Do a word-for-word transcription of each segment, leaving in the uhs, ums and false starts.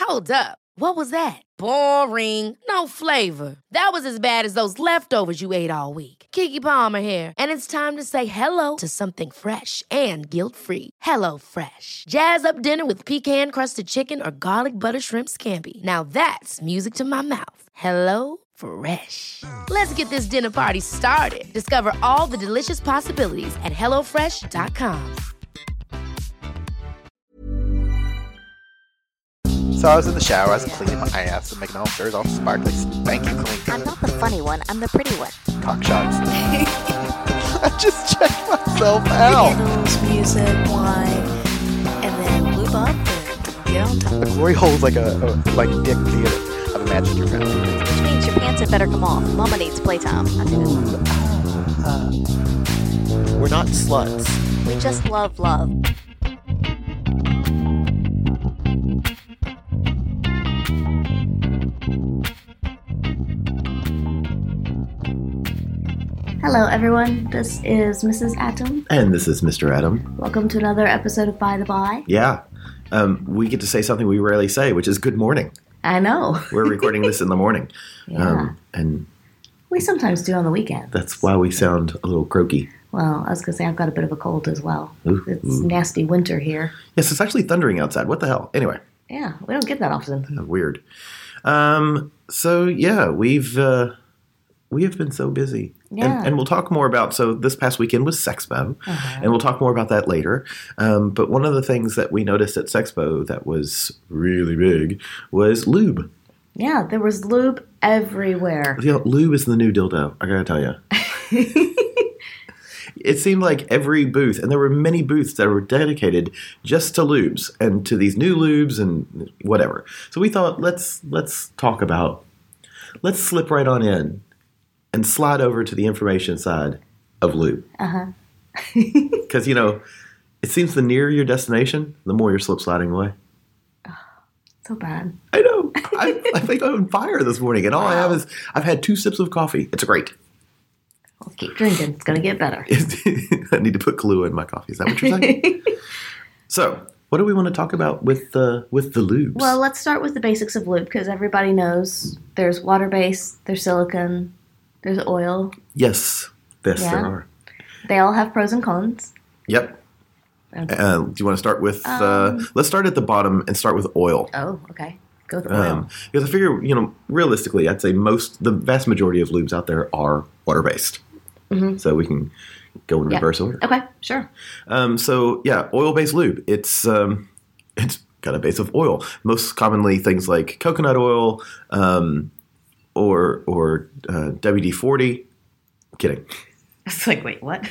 Hold up. What was that? Boring. No flavor. That was as bad as those leftovers you ate all week. Keke Palmer here, and it's time to say hello to something fresh and guilt-free. Hello Fresh. Jazz up dinner with pecan-crusted chicken or garlic butter shrimp scampi. Now that's music to my mouth. Hello Fresh. Let's get this dinner party started. Discover all the delicious possibilities at hello fresh dot com. So I was in the shower, I was cleaning my ass and making all sure all sparkly, spanky clean. I'm not the funny one, I'm the pretty one. Cock shots. I just checked myself out. Candles, music, wine, and then lube up and get on top. The glory hole's like a, a like dick theater. I've imagined your fantasy. Which means your pants had better come off. Mama needs playtime. I do that. Uh, we're not sluts. We just love love. Hello everyone, this is Missus Atom. And this is Mister Adam. Welcome to another episode of By the By. Yeah, um, we get to say something we rarely say, which is good morning. I know. We're recording this in the morning. Yeah. Um, and we sometimes do on the weekends. That's why we sound a little croaky. Well, I was going to say I've got a bit of a cold as well. Ooh, it's ooh. nasty winter here. Yes, it's actually thundering outside. What the hell? Anyway. Yeah, we don't get that often. Uh, weird. Um, so, yeah, we've... Uh, We have been so busy. Yeah. And, and we'll talk more about, so this past weekend was Sexpo, uh-huh. and we'll talk more about that later. Um, but one of the things that we noticed at Sexpo that was really big was lube. Yeah, there was lube everywhere. You know, lube is the new dildo, I gotta tell you. It seemed like every booth, and there were many booths that were dedicated just to lubes and to these new lubes and whatever. So we thought, let's let's talk about, let's slip right on in and slide over to the information side of lube. Uh-huh. Because, you know, it seems the nearer your destination, the more you're slip sliding away. Oh, so bad. I know. I, I think I'm on fire this morning, and all wow. I have is, I've had two sips of coffee. It's great. Well, keep drinking. It's going to get better. I need to put Kahlua in my coffee. Is that what you're saying? So, what do we want to talk about with the, with the lubes? Well, let's start with the basics of lube, because everybody knows there's water-based, there's silicone, there's oil. Yes. Yes, yeah. There are. They all have pros and cons. Yep. Okay. Uh, do you want to start with, um, uh, let's start at the bottom and start with oil. Oh, okay. Go with oil. Um, because I figure, you know, realistically, I'd say most, the vast majority of lubes out there are water-based. Mm-hmm. So we can go in yep. reverse order. Okay, sure. Um, so, yeah, oil-based lube. It's um, it's got a base of oil. Most commonly things like coconut oil, um, or or uh, W D forty. Kidding. It's like, wait, what?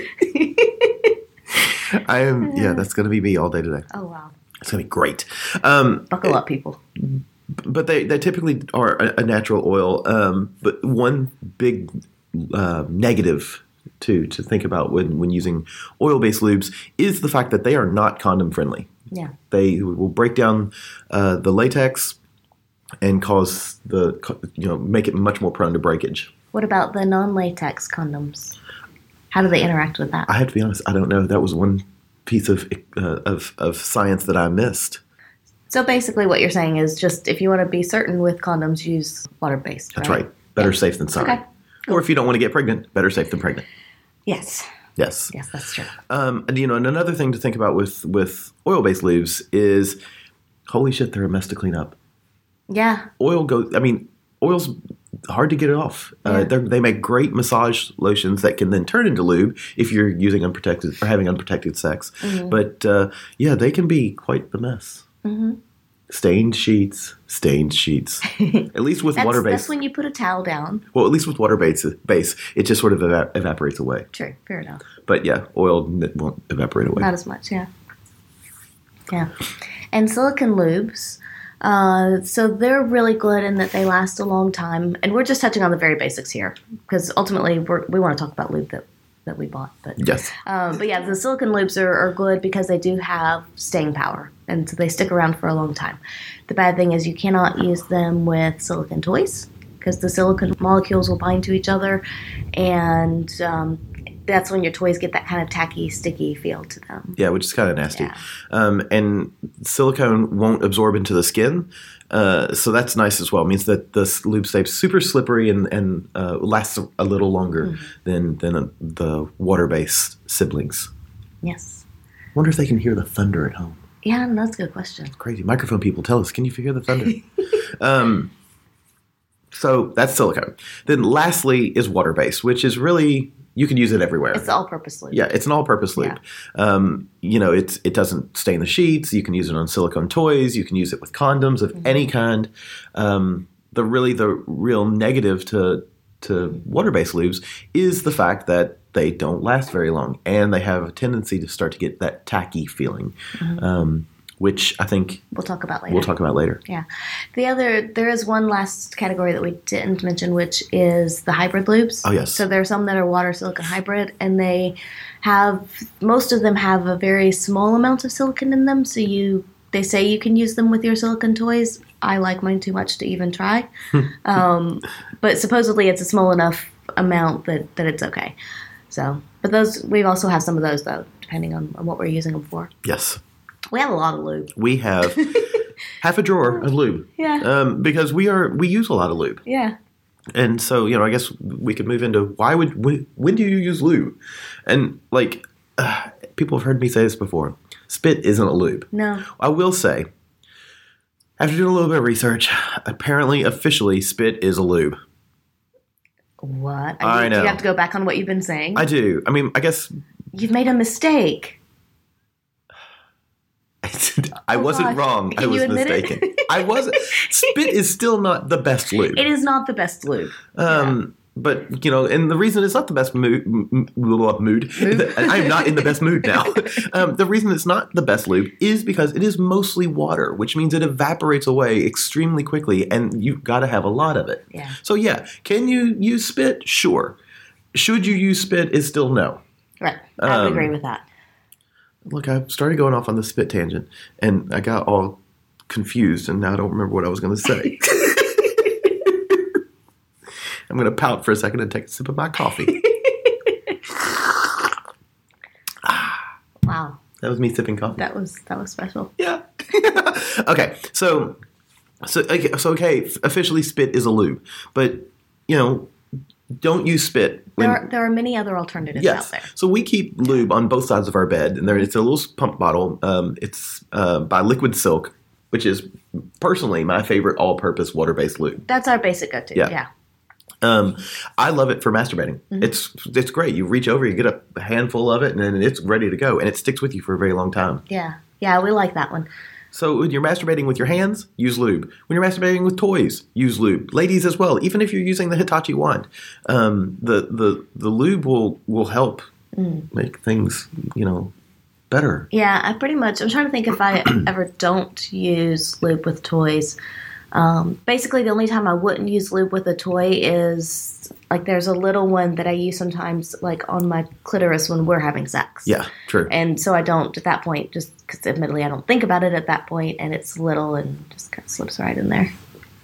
I am, yeah, that's going to be me all day today. Oh, wow. It's going to be great. Um, Buckle up, people. But they, they typically are a, a natural oil. Um, but one big uh, negative to to think about when, when using oil-based lubes is the fact that they are not condom-friendly. Yeah. They will break down uh, the latex and cause the, you know, make it much more prone to breakage. What about the non-latex condoms? How do they interact with that? I have to be honest, I don't know. That was one piece of uh, of, of science that I missed. So basically what you're saying is just if you want to be certain with condoms, use water-based, right? That's right. Better yeah. safe than sorry. Okay. Or if you don't want to get pregnant, better safe than pregnant. Yes. Yes. Yes, that's true. Um, and, you know, and another thing to think about with, with oil-based lubes is, holy shit, they're a mess to clean up. Yeah. Oil goes, I mean, oil's hard to get it off. Yeah. Uh, they make great massage lotions that can then turn into lube if you're using unprotected or having unprotected sex. Mm-hmm. But, uh, yeah, they can be quite the mess. Mm-hmm. Stained sheets, stained sheets. At least with that's, water-based. That's when you put a towel down. Well, at least with water-based base, it just sort of eva- evaporates away. True, fair enough. But yeah, oil won't evaporate away. Not as much, yeah. Yeah. And silicone lubes, uh, so they're really good in that they last a long time. And we're just touching on the very basics here, because ultimately we're, we want to talk about lube that, that we bought. But yes. Um, but yeah, the silicone lubes are, are good because they do have staying power, and so they stick around for a long time. The bad thing is you cannot use them with silicone toys because the silicone molecules will bind to each other, and um, that's when your toys get that kind of tacky, sticky feel to them. Yeah, which is kind of nasty. Yeah. Um, and silicone won't absorb into the skin, uh, so that's nice as well. It means that the lube stays super slippery and, and uh, lasts a little longer mm-hmm. than than uh, the water-based siblings. Yes. Wonder if they can hear the thunder at home. Yeah, that's a good question. Crazy. Microphone people, tell us, can you hear the thunder? um, so that's silicone. Then lastly is water-based, which is really... You can use it everywhere. It's all-purpose lube. Yeah, it's an all-purpose lube. Yeah. Um, you know, it's it doesn't stain the sheets. You can use it on silicone toys. You can use it with condoms of mm-hmm. any kind. Um, the really the real negative to to water-based lubes is the fact that they don't last very long, and they have a tendency to start to get that tacky feeling. Mm-hmm. Um, which I think we'll talk about later. We'll talk about later. Yeah. The other, there is one last category that we didn't mention, which is the hybrid lubes. Oh, yes. So there are some that are water silicone hybrid, and they have, most of them have a very small amount of silicone in them. So you, they say you can use them with your silicone toys. I like mine too much to even try. um, but supposedly it's a small enough amount that, that it's okay. So, but those, we also have some of those though, depending on, on what we're using them for. Yes. We have a lot of lube. We have half a drawer of lube. Yeah. Um, because we are we use a lot of lube. Yeah. And so, you know, I guess we could move into why would when, when do you use lube? And like uh, people have heard me say this before. Spit isn't a lube. No. I will say, after doing a little bit of research, apparently officially spit is a lube. What? I, I know. Do you have to go back on what you've been saying? I do. I mean, I guess you've made a mistake. I oh, wasn't gosh. wrong. Can I was mistaken. I wasn't. Spit is still not the best lube. It is not the best lube. Um, yeah. But, you know, and the reason it's not the best mood, m- mood, mood. I am not in the best mood now. um, the reason it's not the best lube is because it is mostly water, which means it evaporates away extremely quickly, and you've got to have a lot of it. Yeah. So, yeah, can you use spit? Sure. Should you use spit is still no. Right. I would um, agree with that. Look, I started going off on the spit tangent, and I got all confused, and now I don't remember what I was going to say. I'm going to pout for a second and take a sip of my coffee. Wow. That was me sipping coffee. That was that was special. Yeah. Okay, so, so, okay, so, okay, officially spit is a lube, but, you know, don't use spit. When, there, are, there are many other alternatives yes. out there. So we keep lube on both sides of our bed, and there it's a little pump bottle. Um, it's uh, by Liquid Silk, which is personally my favorite all-purpose water-based lube. That's our basic go-to. Yeah. yeah. Um, I love it for masturbating. Mm-hmm. It's it's great. You reach over, you get a handful of it, and then it's ready to go, and it sticks with you for a very long time. Yeah, yeah, we like that one. So when you're masturbating with your hands, use lube. When you're masturbating with toys, use lube. Ladies as well, even if you're using the Hitachi wand, um, the, the the lube will will help mm. make things, you know, better. Yeah, I pretty much. I'm trying to think if I ever don't use lube with toys. Um, basically, the only time I wouldn't use lube with a toy is like there's a little one that I use sometimes, like on my clitoris when we're having sex. Yeah, true. And so I don't at that point, just because admittedly I don't think about it at that point, and it's little and just kind of slips right in there.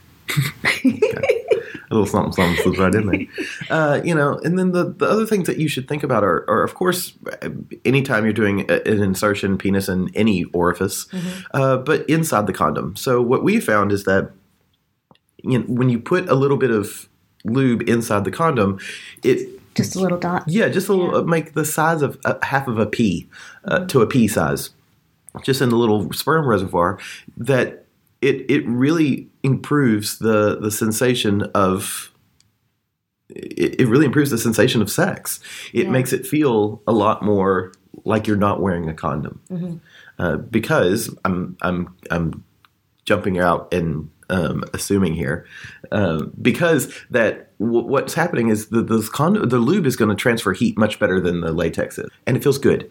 Okay. A little something, something slips right in there. Uh, you know, and then the, the other things that you should think about are, are of course, anytime you're doing a, an insertion, penis in any orifice, mm-hmm. uh, but inside the condom. So what we found is that you know, when you put a little bit of lube inside the condom, it just a little dot. Yeah, just a little, yeah. uh, make the size of uh, half of a pea uh, mm-hmm. to a pea size, just in the little sperm reservoir. That it it really improves the the sensation of. It, it really improves the sensation of sex. It yeah. makes it feel a lot more like you're not wearing a condom, mm-hmm. uh, because I'm I'm I'm jumping out and. Um, assuming here, um, because that w- what's happening is the the, con- the lube is going to transfer heat much better than the latex is, and it feels good.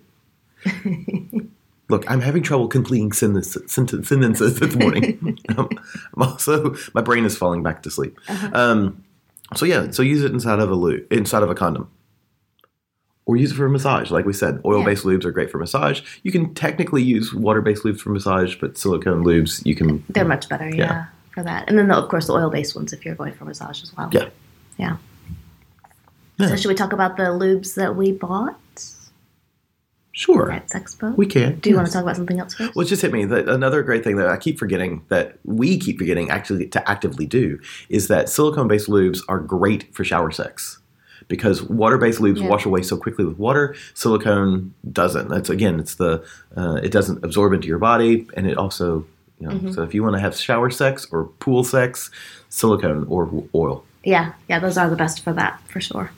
Look, I'm having trouble completing sentences, sentences this morning. um, I'm also my brain is falling back to sleep. Uh-huh. Um, so yeah, so use it inside of a lube, inside of a condom. Or use it for a massage. Like we said, oil-based yeah. lubes are great for massage. You can technically use water-based lubes for massage, but silicone lubes, you can... They're much better, yeah, yeah for that. And then, the, of course, the oil-based ones if you're going for massage as well. Yeah. Yeah. So should we talk about the lubes that we bought Sure. at Sexpo? We can. Do you yes. want to talk about something else first? Well, it just hit me that another great thing that I keep forgetting, that we keep forgetting actually to actively do, is that silicone-based lubes are great for shower sex. Because water-based lubes Yeah. wash away so quickly with water, silicone doesn't. That's again, it's the uh, it doesn't absorb into your body, and it also, you know. Mm-hmm. So if you want to have shower sex or pool sex, silicone or oil. Yeah, yeah, those are the best for that, for sure.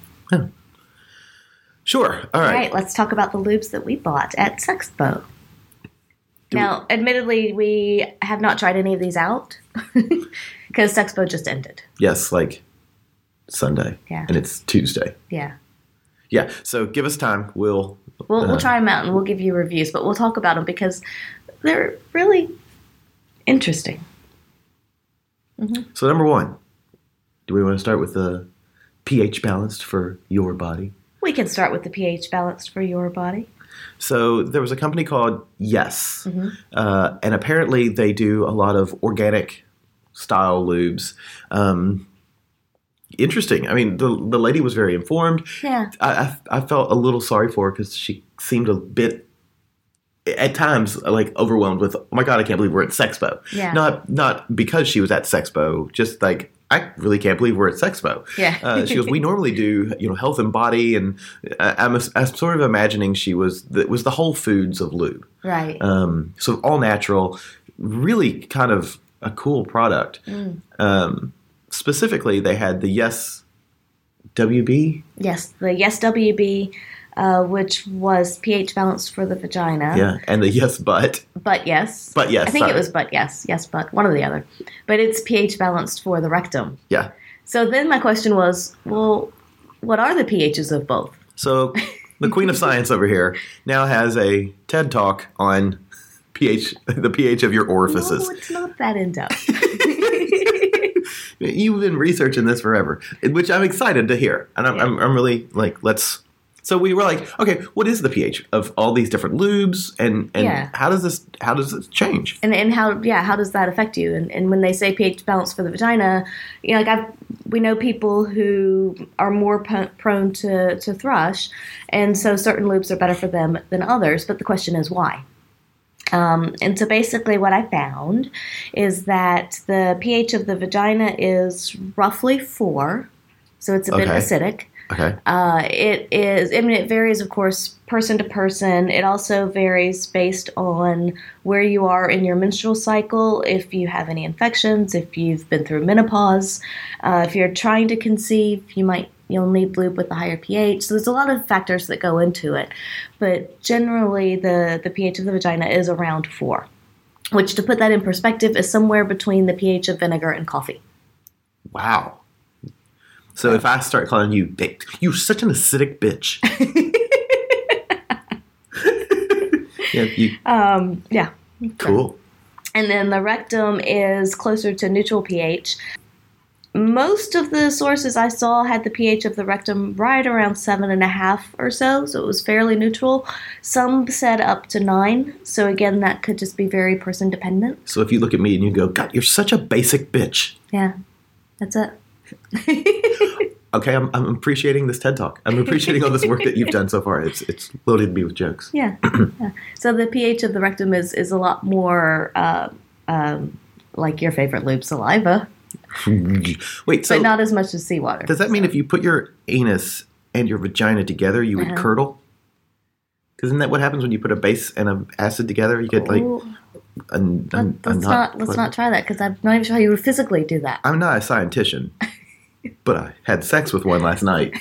Sure. All All right. right, let's talk about the lubes that we bought at Sexpo. Now, admittedly, we have not tried any of these out because Sexpo just ended. Yes, like Sunday. Yeah. And it's Tuesday. Yeah. Yeah. So give us time. We'll. We'll, uh, we'll try them out and we'll give you reviews, but we'll talk about them because they're really interesting. So number one, do we want to start with the pH balanced for your body? We can start with the pH balanced for your body. So there was a company called Yes, uh, and apparently they do a lot of organic style lubes. Um, interesting. I mean, the the lady was very informed. Yeah. I I, I felt a little sorry for her because she seemed a bit, at times, like overwhelmed with, oh my god, I can't believe we're at Sexpo. Yeah. Not not because she was at Sexpo, just like, I really can't believe we're at Sexpo. Yeah. uh, she goes, we normally do, you know, health and body, and I, I'm, I'm sort of imagining she was the, was the Whole Foods of lube. Right. Um, so all natural, really kind of a cool product. Mm. Um, specifically, they had the Yes W B. Yes, the Yes W B, uh, which was pH balanced for the vagina. Yeah, and the Yes Butt. But yes. But yes, I think sorry. it was but yes. Yes, but one or the other. But it's pH balanced for the rectum. Yeah. So then my question was, well, what are the pHs of both? So the Queen of Science over here now has a TED Talk on pH, the pH of your orifices. No, it's not that in depth. You've been researching this forever, which I'm excited to hear. And I'm, Yeah. I'm, I'm really like, let's. So we were like, okay, what is the pH of all these different lubes, and, and Yeah. how does this how does this change? And and how yeah how does that affect you? And and when they say pH balance for the vagina, you know, like I've we know people who are more p- prone to to thrush, and so certain lubes are better for them than others. But the question is why. Um, and so basically, what I found is that the pH of the vagina is roughly four, so it's a bit Okay. acidic. Okay. Uh, it is, I mean, it varies, of course, person to person. It also varies based on where you are in your menstrual cycle, if you have any infections, if you've been through menopause. Uh, if you're trying to conceive, you might, you'll need lube with a higher pH. So there's a lot of factors that go into it. But generally, the, the pH of the vagina is around four, which, to put that in perspective, is somewhere between the pH of vinegar and coffee. Wow. So if I start calling you, "Hey, you're such an acidic bitch." yeah. You, Um, yeah. cool. And then the rectum is closer to neutral pH. Most of the sources I saw had the pH of the rectum right around seven and a half or so, so it was fairly neutral. Some said up to nine, so again, that could just be very person dependent. So if you look at me and you go, "God, you're such a basic bitch." Yeah, that's it. Okay, I'm, I'm appreciating this TED Talk. I'm appreciating all this work that you've done so far. It's it's loaded me with jokes. Yeah. yeah. So the pH of the rectum is, is a lot more uh, um, like your favorite lube, saliva, Wait, so but not as much as seawater. does that mean if you put your anus and your vagina together, you would Uh-huh. curdle? Because isn't that what happens when you put a base and an acid together? You get like Ooh, a, a, let, a let's not let's not try that because I'm not even sure how you would physically do that. I'm not a scientician, but I had sex with one last night.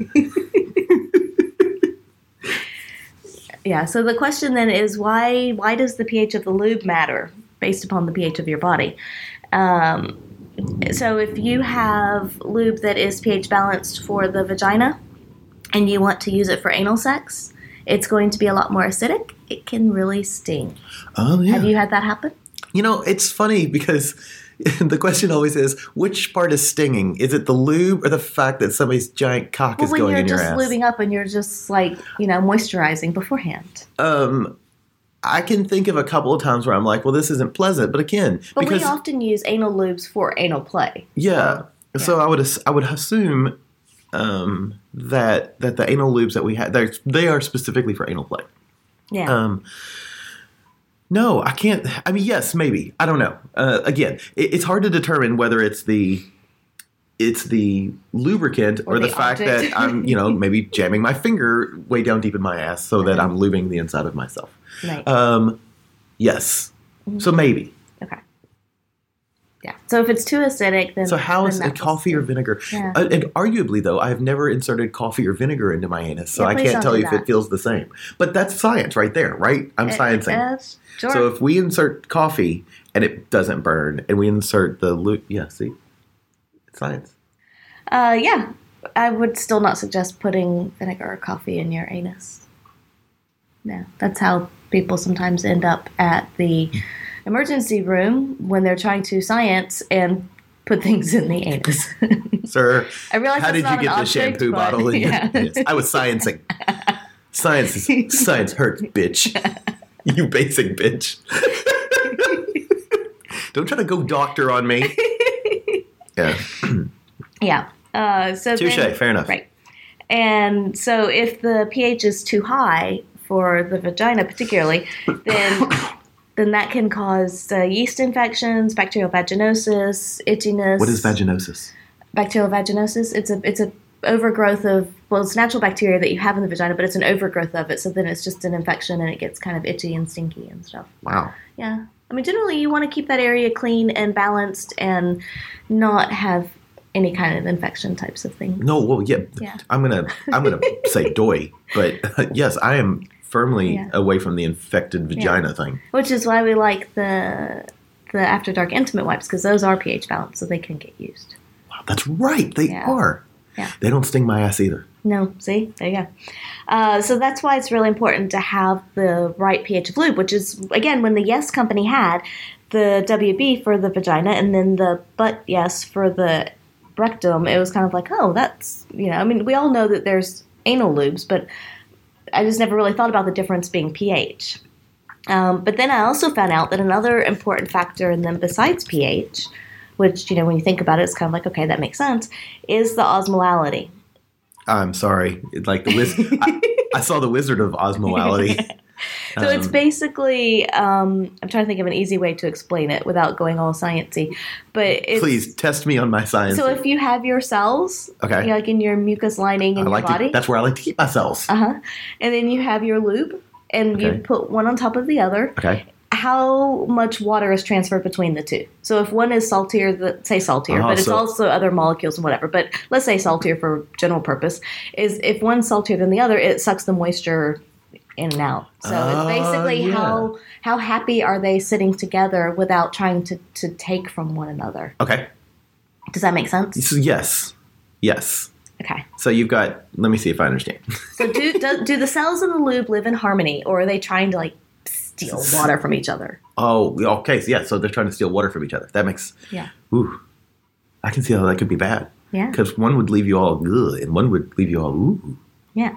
Yeah, so the question then is why why does the pH of the lube matter based upon the pH of your body? Um, so if you have lube that is pH balanced for the vagina and you want to use it for anal sex, it's going to be a lot more acidic. It can really sting. Oh yeah. Have you had that happen? You know, it's funny because the question always is, which part is stinging? Is it the lube or the fact that somebody's giant cock Well, is when going you're in your just ass? lubing up and you're just like, you know, moisturizing beforehand. Um, I can think of a couple of times where I'm like, well, this isn't pleasant. But again, But because we often use anal lubes for anal play. yeah, so I would ass- I would assume um, that that the anal lubes that we have, they're- they are specifically for anal play. Yeah. Um, no, I can't. I mean, yes, maybe. I don't know. Uh, again, it, it's hard to determine whether it's the it's the lubricant or, Or the, the fact object. that I'm, you know, maybe jamming my finger way down deep in my ass so that I'm lubing the inside of myself. Right. Um, yes. So maybe. Okay. Yeah. So if it's too acidic, then So how then is that it coffee or vinegar? Yeah. Uh, and arguably, though, I've never inserted coffee or vinegar into my anus, so Yeah, I please can't don't tell do you if that. it feels the same. But that's science right there, right? I'm It- sciencing. yes, sure. So if we insert coffee and it doesn't burn, and we insert the lu- yeah, see, it's science. Uh, yeah, I would still not suggest putting vinegar or coffee in your anus. No, that's how people sometimes end up at the emergency room when they're trying to science and put things in the anus. Sir, I realize how that's did not you an get the object, shampoo but- bottle in your yeah. anus? I was sciencing. Science is, science hurts, bitch. You basic bitch. Don't try to go doctor on me. Yeah. Yeah. Uh, so Touche, then- fair enough. Right. And so if the pH is too high for the vagina particularly, then then that can cause uh, yeast infections, bacterial vaginosis, itchiness. What is vaginosis? Bacterial vaginosis? It's a it's a overgrowth of, well, it's natural bacteria that you have in the vagina, but it's an overgrowth of it. So then it's just an infection and it gets kind of itchy and stinky and stuff. Wow. Yeah. I mean, generally you want to keep that area clean and balanced and not have any kind of infection types of thing. No, well, yeah. Yeah. I'm gonna I'm gonna say doy, but yes, I am firmly Yeah. away from the infected vagina thing. Which is why we like the the After Dark Intimate Wipes, because those are pH balanced, so they can get used. Wow, that's right. They Yeah. are. Yeah. They don't sting my ass either. No, see? There you go. Uh, so that's why it's really important to have the right pH of lube, which is, again, when the Yes Company had the W B for the vagina and then the But Yes for the rectum, it was kind of like, oh, that's, you know, I mean, we all know that there's anal lubes, but I just never really thought about the difference being pH. Um, but then I also found out that another important factor in them besides pH, which, you know, when you think about it, it's kind of like, okay, that makes sense, is the osmolality. I'm sorry. It's like the wiz- I, I saw the Wizard of Osmolality. So it's basically, um, I'm trying to think of an easy way to explain it without going all sciencey. But it's, Please test me on my science. So if you have your cells, Okay. you know, like in your mucus lining in I like your body, to, that's where I like to keep my cells. uh huh, and then you have your lube, and you Okay. put one on top of the other. Okay. How much water is transferred between the two? So if one is saltier, the, say saltier, Uh-huh, but it's so- also other molecules and whatever. But let's say saltier for general purpose is if one's saltier than the other, it sucks the moisture in and out. So Ah, it's basically yeah. how how happy are they sitting together without trying to, to take from one another. Okay. Does that make sense? So yes. Yes. Okay. So you've got, let me see if I understand. So do do, do the cells in the lube live in harmony, or are they trying to like steal water from each other? Oh, okay. So yeah, so they're trying to steal water from each other. That makes, Yeah. ooh, I can see how that could be bad. Yeah. Because one would leave you all good and one would leave you all ooh. Yeah.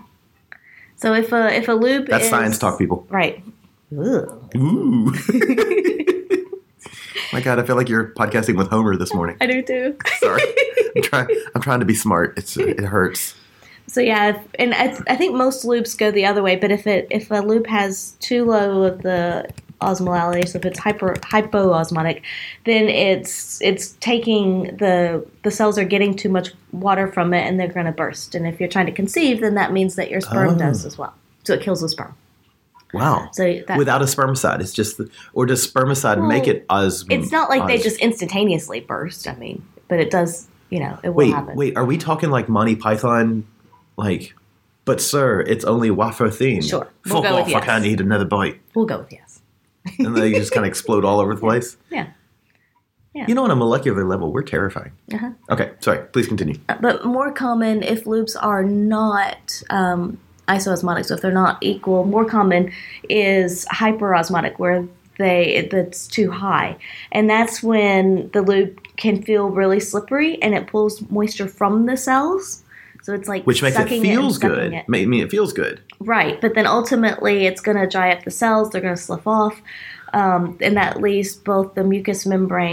So if a if a lube That's is, science talk, people. Right. Ugh. Ooh. My God, I feel like you're podcasting with Homer this morning. I do too. Sorry, I'm trying. I'm trying to be smart. It's it hurts. So yeah, if, and I, th- I think most lubes go the other way. But if it if a lube has too low of the osmolality, so if it's hyper hypoosmotic, then it's it's taking the the cells are getting too much water from it, and they're going to burst. And if you're trying to conceive, then that means that your sperm Oh. does as well. So it kills the sperm. Wow. So that, Without a spermicide, it's just, the, or does spermicide Well, make it os? it's not like they os- just instantaneously burst. I mean, but it does. You know, it will Wait, happen. wait. Are we talking like Monty Python? Like, but sir, it's only wafer thin. Sure. We'll Fuck go with off! I yes. can't eat another bite. We'll go with yes. And they just kind of explode all over the place. Yeah. Yeah. You know, on a molecular level, we're terrifying. Uh-huh. Okay, sorry. Please continue. But more common if lubes are not um, isoosmotic, so if they're not equal, more common is hyperosmotic, where they that's too high, and that's when the lube can feel really slippery and it pulls moisture from the cells. So it's like Which makes it sucking feels and sucking good. it. Ma- I mean, it feels good. Right, but then ultimately it's going to dry up the cells. They're going to slough off, um, and that leaves both the mucous membrane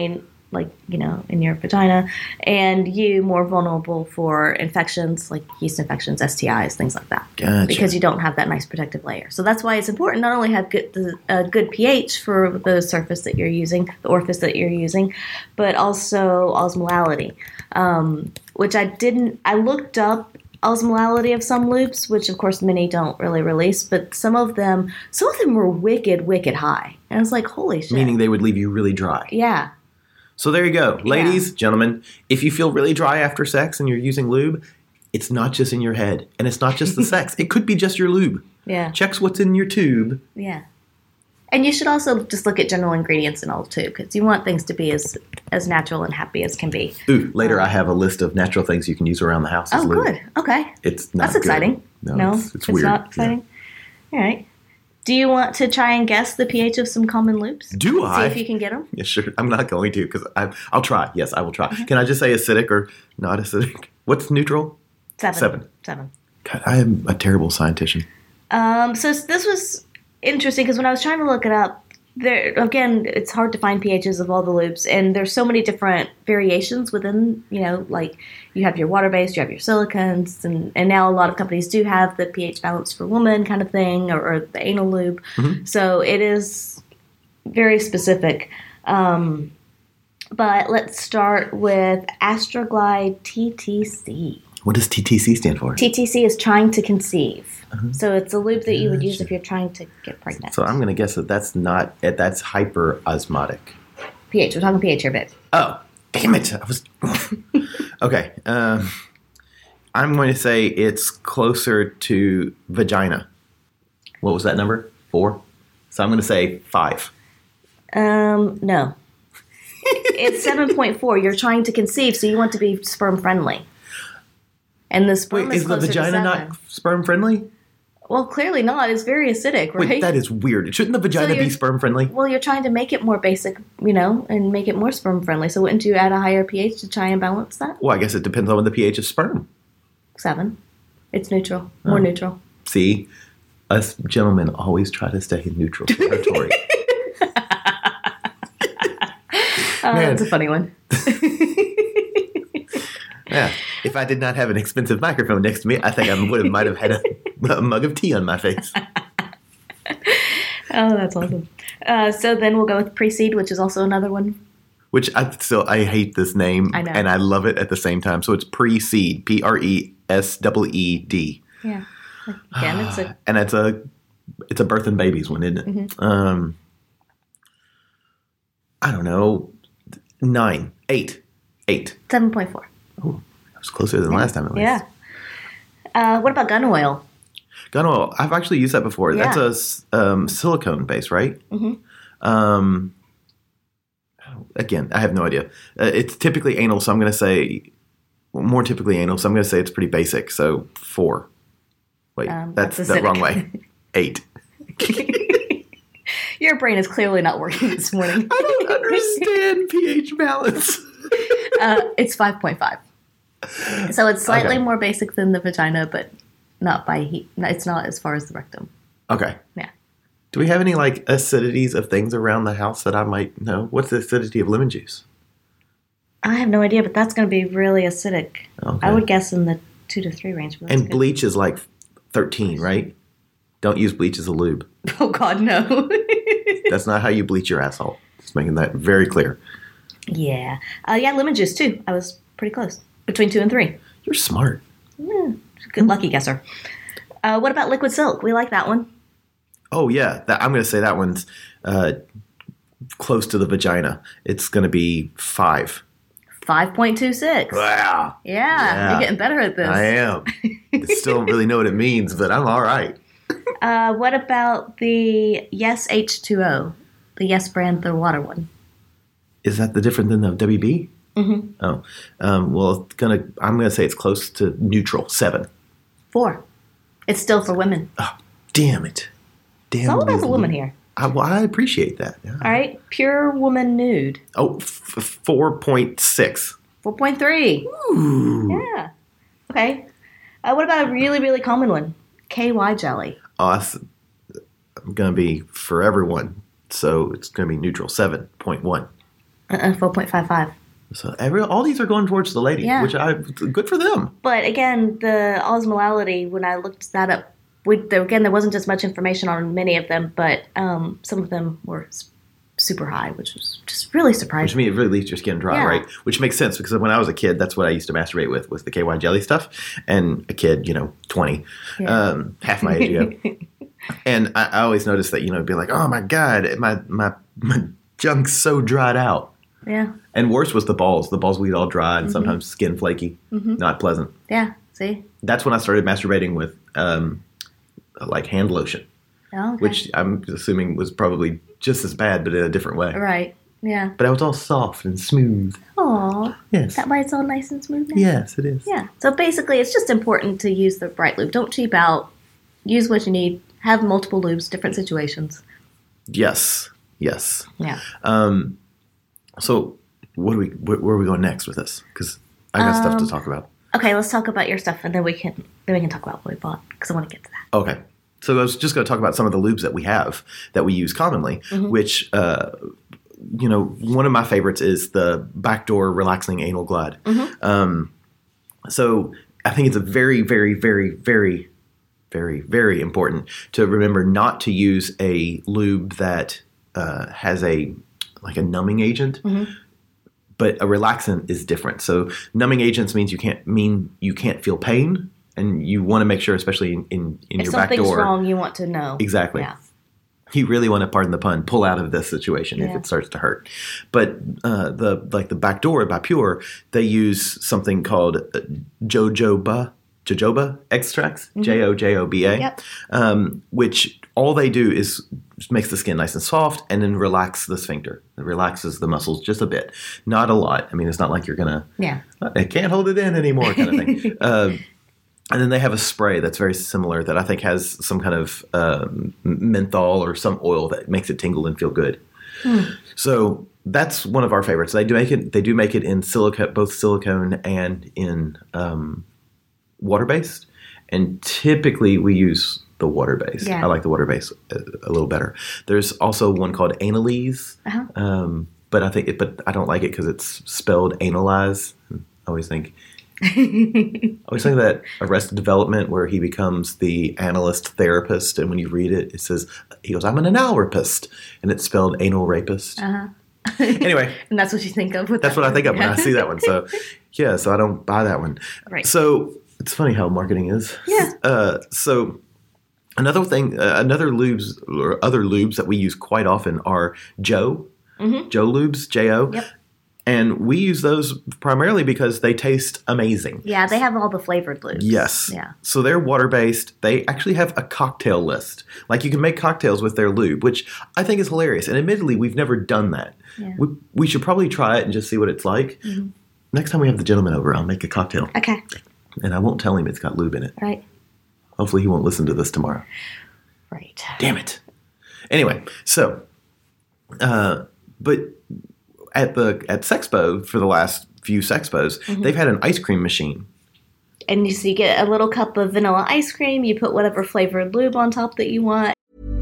like, you know, in your vagina, and you more vulnerable for infections like yeast infections, S T Is, things like that. Gotcha. Because you don't have that nice protective layer. So that's why it's important not only have good the, a good pH for the surface that you're using, the orifice that you're using, but also osmolality, um, which I didn't. I looked up osmolality of some loops, which of course many don't really release, but some of them, some of them were wicked, wicked high, and I was like, holy shit! Meaning they would leave you really dry. Yeah. So there you go. Ladies, Yeah. gentlemen, if you feel really dry after sex and you're using lube, it's not just in your head. And it's not just the sex. It could be just your lube. Yeah. Checks what's in your tube. Yeah. And you should also just look at general ingredients and all too, because you want things to be as as natural and happy as can be. Ooh, later I have a list of natural things you can use around the house as Oh, lube. good. Okay. It's not That's good. exciting. No, No, it's, it's weird. not exciting. All right. Do you want to try and guess the pH of some common loops? Do I? See if you can get them. Yeah, sure. I'm not going to because I'll try. Yes, I will try. Mm-hmm. Can I just say acidic or not acidic? What's neutral? Seven. Seven. Seven. God, I am a terrible scientician. Um, so this was interesting because when I was trying to look it up, there again, it's hard to find pHs of all the loops, and there's so many different variations within. You know, like you have your water-based, you have your silicons, and, and now a lot of companies do have the pH balance for woman kind of thing, or, or the anal lube. Mm-hmm. So it is very specific. Um, but let's start with Astroglide T T C. What does T T C stand for? T T C is trying to conceive. Uh-huh. So it's a lube that you would use if you're trying to get pregnant. So I'm going to guess that that's not, that's hyperosmotic. pH. We're talking pH here, babe. Oh, damn it. I was. Okay. Um, I'm going to say it's closer to vagina. What was that number? Four? So I'm going to say five. Um, no. It's seven point four. You're trying to conceive, so you want to be sperm friendly. And the sperm Wait, is is the closer to vagina seven. not sperm friendly? Well, clearly not. It's very acidic, right? Wait, that is weird. Shouldn't the vagina you're- be sperm friendly? Well, you're trying to make it more basic, you know, and make it more sperm friendly. So wouldn't you add a higher pH to try and balance that? Well, I guess it depends on the pH of sperm. Seven. It's neutral. More Oh. neutral. See, us gentlemen always try to stay in neutral territory. Oh, Man. that's a funny one. Yeah. If I did not have an expensive microphone next to me, I think I would have might have had a, a mug of tea on my face. Oh, that's awesome. Uh, so then we'll go with Pre-Seed, which is also another one. Which I still I hate this name, I know. and I love it at the same time. So it's Pre-Seed, P R E S E E D, Yeah. Again, it's a and it's a it's a birth and babies one, isn't it? Mm-hmm. Um, I don't know, nine, eight, eight. seven point four. Oh, that was closer than last time at least. Yeah. Uh, what about gun oil? Gun oil. I've actually used that before. Yeah. That's a s- um, silicone base, right? Mm-hmm. Um, again, I have no idea. Uh, it's typically anal, so I'm going to say more typically anal. So I'm going to say it's pretty basic. So four. Wait, Um, that's, that's the acidic. wrong way. Eight. Your brain is clearly not working this morning. I don't understand pH balance. uh, it's five point five. So it's slightly Okay. more basic than the vagina, but not by heat. No, it's not as far as the rectum. Okay. Yeah. Do we have any like acidities of things around the house that I might know? What's the acidity of lemon juice? I have no idea, but that's going to be really acidic. Okay. I would guess in the two to three range. But that's And good. bleach is like thirteen, right? Don't use bleach as a lube. Oh God, no. That's not how you bleach your asshole. Just making that very clear. yeah, uh, yeah, lemon juice too. I was pretty close, between two and three. You're smart. Yeah, good lucky guesser. Uh, what about liquid silk? We like that one. Oh yeah, that, I'm going to say that one's uh, close to the vagina. It's going to be five. Five point two six. Wow. Yeah, Yeah. you're getting better at this. I am. I still don't really know what it means, but I'm all right. Uh, what about the Yes H two O, the Yes brand, the water one? Is that the different than the W B? Mm-hmm. Oh, um, well, it's gonna. I'm gonna say it's close to neutral. Seven. Four. It's still for women. Oh, damn it! Damn. It's all about these the woman little- here. I, well, I appreciate that. Yeah. All right, Pure Woman Nude. Oh, f- four point six. four point three. Ooh. Yeah. Okay. Uh, what about a really, really common one? K Y jelly. Awesome. I'm gonna be for everyone, so it's gonna be neutral. Seven point one. Uh-uh, four point five five. So every all these are going towards the lady, Yeah. which I good for them. But again, the osmolality, when I looked that up, we, there, again, there wasn't as much information on many of them, but um, some of them were s- super high, which was just really Which surprising. means it really leaves your skin dry, Yeah. right? Which makes sense because when I was a kid, that's what I used to masturbate with, was the K Y jelly stuff. And a kid, you know, twenty, Yeah. um, half my age ago. And I, I always noticed that, you know, it'd be like, oh my God, my, my, my junk's so dried out. Yeah, And worse was the balls. The balls would get all dry and sometimes skin flaky. Not pleasant. yeah, see? That's when I started masturbating with um, like hand lotion, Oh, okay. which I'm assuming was probably just as bad, but in a different way. Right, yeah. But it was all soft and smooth. Aw, Yes. that why it's all nice and smooth now? Yes, it is. Yeah, so basically it's just important to use the right lube. Don't cheap out. Use what you need. Have multiple lubes, different situations. Yes. Yes. Yeah. Um, so what do we, where, where are we going next with this? Because I got stuff to Um, talk about. Okay, let's talk about your stuff, and then we can then we can talk about what we bought because I want to get to that. Okay. So I was just going to talk about some of the lubes that we have that we use commonly, Mm-hmm. which, uh, you know, one of my favorites is the Backdoor Relaxing Anal Glide. Mm-hmm. Um, so I think it's a very, very, very, very, very, very important to remember not to use a lube that uh, has a like a numbing agent. Mm-hmm. But a relaxant is different. So numbing agents means you can't mean you can't feel pain, and you want to make sure, especially in, in, in If your back something's door, wrong, you want to know. exactly. Yeah. You really want to, pardon the pun, pull out of this situation if Yeah. it starts to hurt. But uh, the like the back door by Pure, they use something called uh, jojoba jojoba extracts, J O J O B A, Yep. um, which all they do is just makes the skin nice and soft and then relax the sphincter. It relaxes the muscles just a bit, not a lot. I mean, it's not like you're gonna, Yeah. I can't hold it in anymore kind of thing. uh, and then they have a spray that's very similar that I think has some kind of um, menthol or some oil that makes it tingle and feel good. So that's one of our favorites. They do make it. They do make it in silica, both silicone and in um, water based. And typically we use the water based. Yeah. I like the water based a, a little better. There's also one called Analyze, Uh-huh. um, but I think it, but I don't like it because it's spelled analyze. I always think. I always think that Arrested Development, where he becomes the analyst therapist, and when you read it, it says he goes, "I'm an analrapist," and it's spelled anal rapist. Uh-huh. Anyway, And that's what you think of with that's that what I think of when I one. see that one. So, yeah, so I don't buy that one. Right. So it's funny how marketing is. Yeah. Uh, so another thing, uh, another lubes or other lubes that we use quite often are Joe. Mm-hmm. Joe lubes, J O. Yep. And we use those primarily because they taste amazing. Yeah, they have all the flavored lubes. Yes. Yeah. So they're water-based. They actually have a cocktail list. Like you can make cocktails with their lube, which I think is hilarious. And admittedly, we've never done that. Yeah. We, we should probably try it and just see what it's like. Mm-hmm. Next time we have the gentleman over, I'll make a cocktail. Okay. And I won't tell him it's got lube in it. Right. Hopefully he won't listen to this tomorrow. Right. Damn it. Anyway, so, uh, but at the at Sexpo for the last few Sexpos, Mm-hmm. they've had an ice cream machine. And you, so you get a little cup of vanilla ice cream. You put whatever flavored lube on top that you want.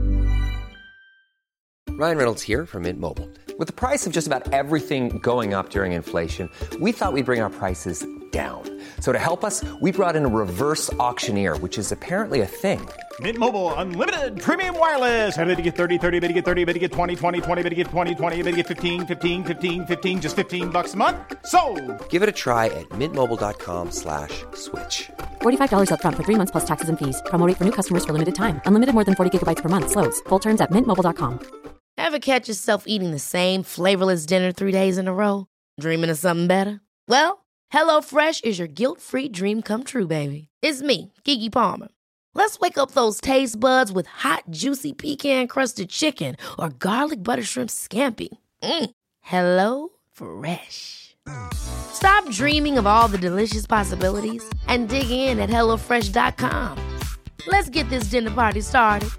Ryan Reynolds here from Mint Mobile. With the price of just about everything going up during inflation, we thought we'd bring our prices down. So to help us, we brought in a reverse auctioneer, which is apparently a thing. Mint Mobile Unlimited Premium Wireless. How to get thirty, thirty, bit to get thirty, bit to get twenty, twenty, twenty, bit to get twenty, twenty, bit to get fifteen, fifteen, fifteen, fifteen, just fifteen bucks a month? Sold! Give it a try at mintmobile.com slash switch. forty-five dollars up front for three months plus taxes and fees. Promo rate for new customers for limited time. Unlimited more than forty gigabytes per month. Slows full terms at mint mobile dot com. Ever catch yourself eating the same flavorless dinner three days in a row? Dreaming of something better? Well, HelloFresh is your guilt-free dream come true, baby. It's me, Keke Palmer. Let's wake up those taste buds with hot, juicy pecan-crusted chicken or garlic butter shrimp scampi. Mm. Hello Fresh. Stop dreaming of all the delicious possibilities and dig in at hello fresh dot com. Let's get this dinner party started.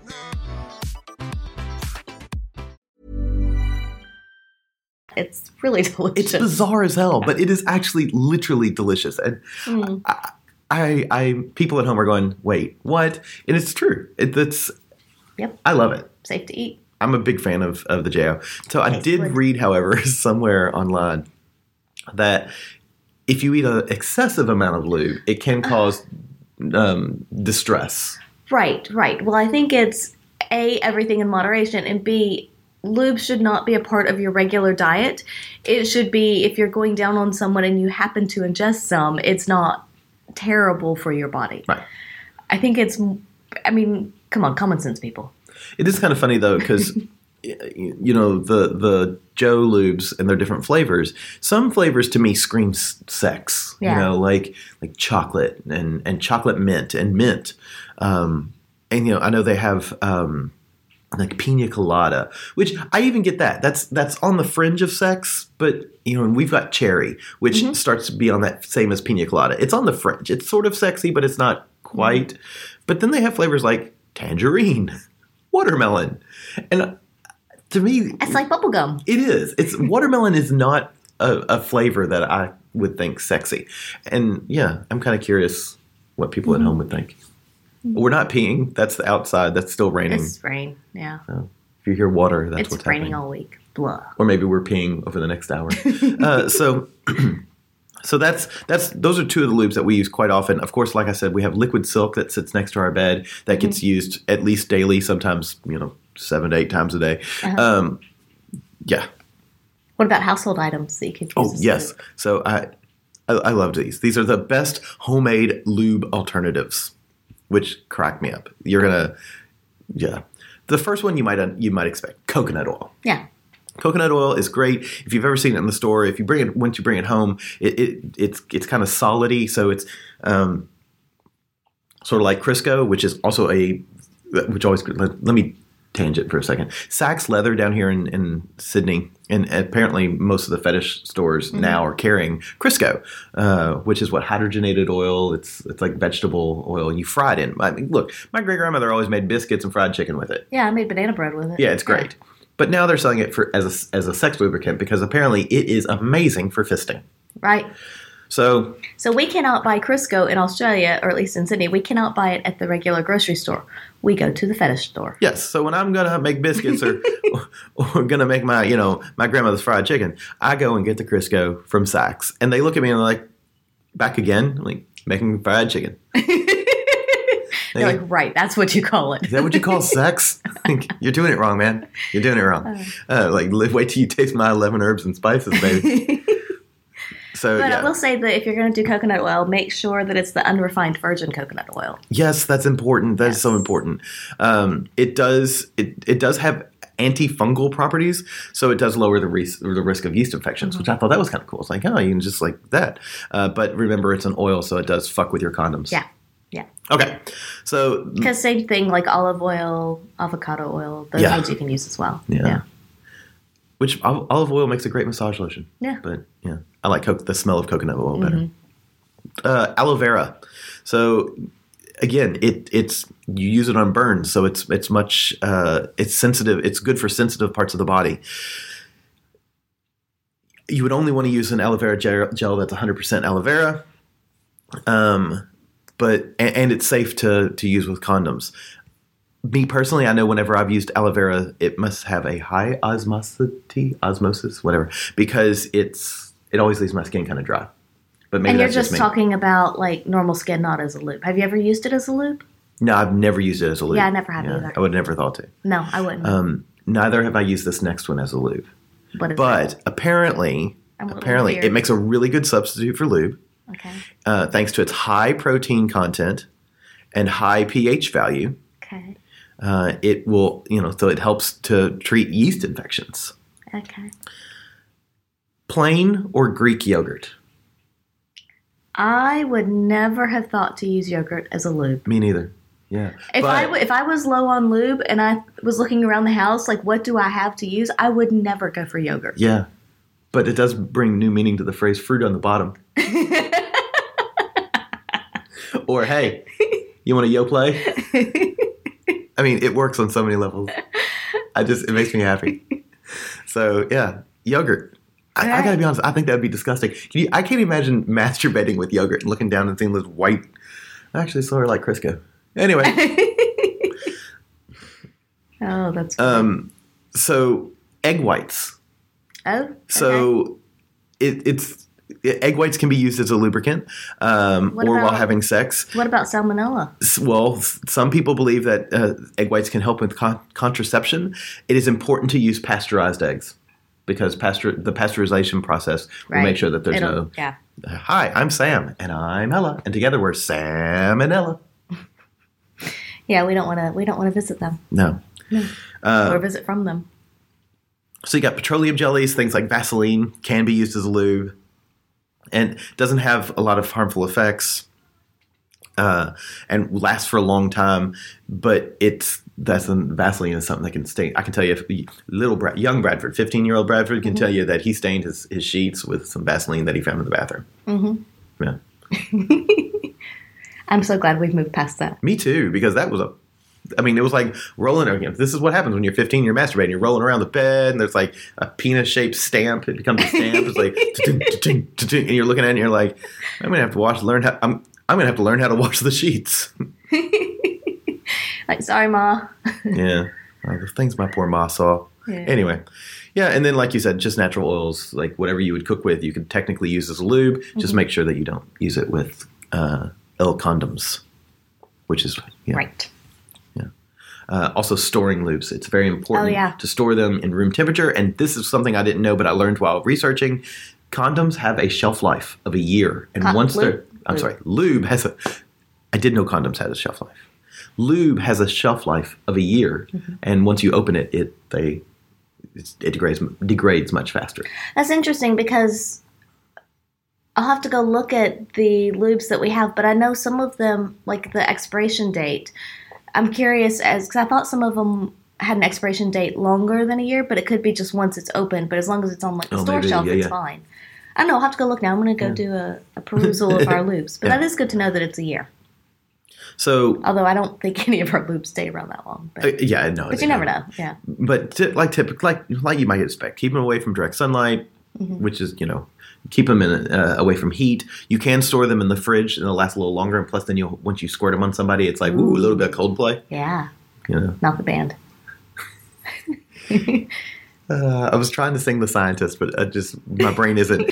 It's really delicious. It's bizarre as hell, but it is actually literally delicious. And Mm. I, I, I, people at home are going, "Wait, what?" And it's true. It, it's, Yep. I love it. Safe to eat. I'm a big fan of, of the J O. So I did read, however, somewhere online that if you eat an excessive amount of lube, it can cause um, distress. Right, right. Well, I think it's A, everything in moderation, and B, lube should not be a part of your regular diet. It should be, if you're going down on someone and you happen to ingest some, it's not terrible for your body. Right. I think it's, I mean, come on, common sense, people. It is kind of funny, though, because, you know, the, the Joe lubes and their different flavors, some flavors to me scream s- sex, Yeah. you know, like like chocolate and, and chocolate mint and mint. Um, and, you know, I know they have um, like pina colada, which I even get that. That's that's on the fringe of sex, but, you know, and we've got cherry, which Mm-hmm. starts to be on that same as pina colada. It's on the fringe. It's sort of sexy, but it's not quite. Mm-hmm. But then they have flavors like tangerine, watermelon. And uh, to me, It's like bubblegum. it is. It's watermelon is not a, a flavor that I would think sexy. And yeah, I'm kind of curious what people Mm-hmm. at home would think. We're not peeing. That's the outside. That's still raining. It's rain, yeah. So if you hear water, that's It's what's raining happening. all week. Blah. Or maybe we're peeing over the next hour. uh, so, so that's that's those are two of the lubes that we use quite often. Of course, like I said, we have liquid silk that sits next to our bed that gets used at least daily, sometimes you know seven to eight times a day. Uh-huh. Um, yeah. What about household items that you could use? Oh as yes. lube? So I, I I loved these. These are the best homemade lube alternatives, which crack me up. You're gonna, yeah. The first one you might you might expect coconut oil. Yeah. Coconut oil is great. If you've ever seen it in the store, if you bring it once you bring it home, it, it it's it's kind of solidy, so it's um, sort of like Crisco, which is also a which always let, let me tangent for a second. Saks Leather down here in, in Sydney, and apparently most of the fetish stores Mm-hmm. now are carrying Crisco, uh, which is what hydrogenated oil. It's it's like vegetable oil you fry it in. I mean, look, my great grandmother always made biscuits and fried chicken with it. Yeah, I made banana bread with it. Yeah, it's great. But now they're selling it for as a, as a sex lubricant because apparently it is amazing for fisting. Right. So So we cannot buy Crisco in Australia, or at least in Sydney. We cannot buy it at the regular grocery store. We go to the fetish store. yes, so when I'm gonna make biscuits or or gonna make my you know my grandmother's fried chicken, I go and get the Crisco from Saks, and they look at me and they're like, "Back again? Like making fried chicken?" They're like, right, that's what you call it. Is that what you call sex? Like, you're doing it wrong, man. You're doing it wrong. Uh, like, li- wait till you taste my eleven herbs and spices, baby. So, But yeah. I will say that if you're going to do coconut oil, make sure that it's the unrefined virgin coconut oil. Yes, that's important. That's so important. Um, it does it, it does have antifungal properties, so it does lower the risk the risk of yeast infections, Mm-hmm. which I thought that was kind of cool. It's like, oh, you can just like that. Uh, but remember, it's an oil, so it does fuck with your condoms. Yeah, yeah. Okay. So Because same thing like olive oil, avocado oil, those Yeah. ones you can use as well. Yeah. Yeah. which ol- olive oil makes a great massage lotion. Yeah. But yeah, I like co- the smell of coconut oil better. Mm-hmm. Uh, aloe vera. So again, it it's you use it on burns, so it's it's much uh, it's sensitive. It's good for sensitive parts of the body. You would only want to use an aloe vera gel, gel that's one hundred percent aloe vera, um, but and, and it's safe to to use with condoms. Me personally, I know whenever I've used aloe vera, it must have a high osmosity, osmosis, whatever, because it's it always leaves my skin kind of dry. But maybe And you're that's just me. talking about like normal skin, not as a lube. Have you ever used it as a lube? No, I've never used it as a lube. Yeah, I never have either. I would have never thought to. No, I wouldn't. Um, neither have I used this next one as a lube. What is But that? apparently, I'm a little apparently, weird. it makes a really good substitute for lube, Okay. uh, thanks to its high protein content and high pH value. Okay. Uh, it will, you know, so it helps to treat yeast infections. Okay. Plain or Greek yogurt? I would never have thought to use yogurt as a lube. Me neither. Yeah. If But- I w- if I was low on lube and I was looking around the house, like what do I have to use? I would never go for yogurt. yeah, but it does bring new meaning to the phrase "fruit on the bottom." Or hey, you want a yo play? I mean, it works on so many levels. I just it makes me happy. So yeah, yogurt. I, I gotta be honest. I think that would be disgusting. Can you, I can't imagine masturbating with yogurt and looking down and seeing this white. Actually, sort of like Crisco. Anyway, Oh, that's um, So egg whites. Oh. Okay. So it, it's egg whites can be used as a lubricant, um, What or about- while having sex. What about salmonella? S- Well, s- some people believe that uh, egg whites can help with con- contraception. It is important to use pasteurized eggs because pasteur- the pasteurization process will Right. make sure that there's It'll- no. Yeah. Hi, I'm Sam, and I'm Ella, and together we're Sam and Ella. Yeah, we don't want to. We don't want to visit them No. Uh, or visit from them. So you got petroleum jellies, things like Vaseline can be used as a lube, and doesn't have a lot of harmful effects, uh, and lasts for a long time. But it's that's Vaseline is something that can stain. I can tell you, if little Brad, young Bradford, fifteen year old Bradford, can tell you that he stained his, his sheets with some Vaseline that he found in the bathroom. Mm-hmm. Yeah, I'm so glad we've moved past that. me too, because that was a. I mean, it was like rolling. Again, this is what happens when you're fifteen. You're masturbating. You're rolling around the bed, and there's like a penis-shaped stamp. It becomes a stamp. It's like, ta-ting, ta-ting, ta-ting, and you're looking at it, and you're like, I'm gonna have to watch. Learn how. I'm. I'm gonna have to learn how to wash the sheets. Like, sorry, Ma. Yeah, uh, the things my poor ma saw. Yeah. Anyway, yeah, and then like you said, just natural oils, like whatever you would cook with, you could technically use as a lube. Just make sure that you don't use it with uh, L condoms, which is yeah. Right. Uh, also, storing lubes. It's very important Oh, yeah. to store them in room temperature. And this is something I didn't know, but I learned while researching. Condoms have a shelf life of a year. And Con- once lube? they're, I'm Lube. sorry, lube has a, I did know condoms had a shelf life. Lube has a shelf life of a year. Mm-hmm. And once you open it, it, they, it's, it degrades, degrades much faster. That's interesting because I'll have to go look at the lubes that we have, but I know some of them, like the expiration date. I'm curious as because I thought some of them had an expiration date longer than a year, but it could be just once it's open. But as long as it's on like the Oh, store maybe, shelf, yeah, it's yeah. fine. I don't know. I'll have to go look now. I'm going to go do a, a perusal of our lubes. But Yeah. that is good to know that it's a year. So, Although I don't think any of our lubes stay around that long. But, uh, yeah, no. but you never know. Yeah. But t- like typical, like like you might expect, keep them away from direct sunlight, Mm-hmm. which is you know, keep them in uh, away from heat. You can store them in the fridge, and they'll last a little longer. And plus, then you once you squirt them on somebody, it's like ooh, a little bit of Coldplay. Yeah. You know, Not the band. uh, I was trying to sing The Scientist, but I just my brain isn't.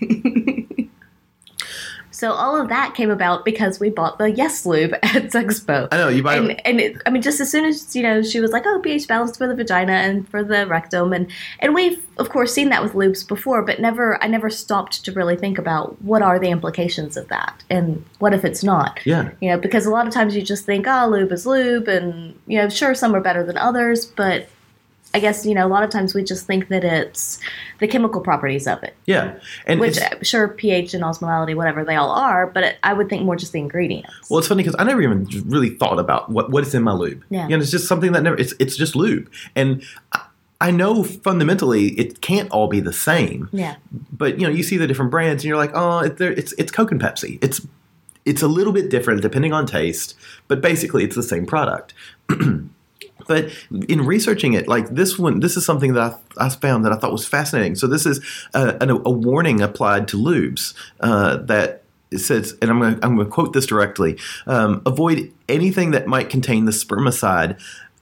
So all of that came about because we bought the Yes Lube at Sexpo. I know you buy. And, and it, I mean, just as soon as, you know, she was like, oh, pH balance for the vagina and for the rectum. And, and we've, of course, seen that with lubes before, but never, I never stopped to really think about what are the implications of that and what if it's not. Yeah. You know, because a lot of times you just think, oh, lube is lube. And, you know, sure, some are better than others, but I guess, you know, a lot of times we just think that it's the chemical properties of it. Yeah, and Which, it's, uh, sure, pH and osmolality, whatever, they all are, but it, I would think more just the ingredients. well, it's funny because I never even really thought about what what is in my lube. Yeah. You know, it's just something that never. It's it's just lube, and I, I know fundamentally it can't all be the same. Yeah. But you know, you see the different brands, and you're like, oh, it, there- it's it's Coke and Pepsi. It's it's a little bit different depending on taste, but basically it's the same product. But in researching it, like this one, this is something that I, I found that I thought was fascinating. So this is a, a, a warning applied to lubes uh, that it says, and I'm going to I'm going to quote this directly: um, avoid anything that might contain the spermicide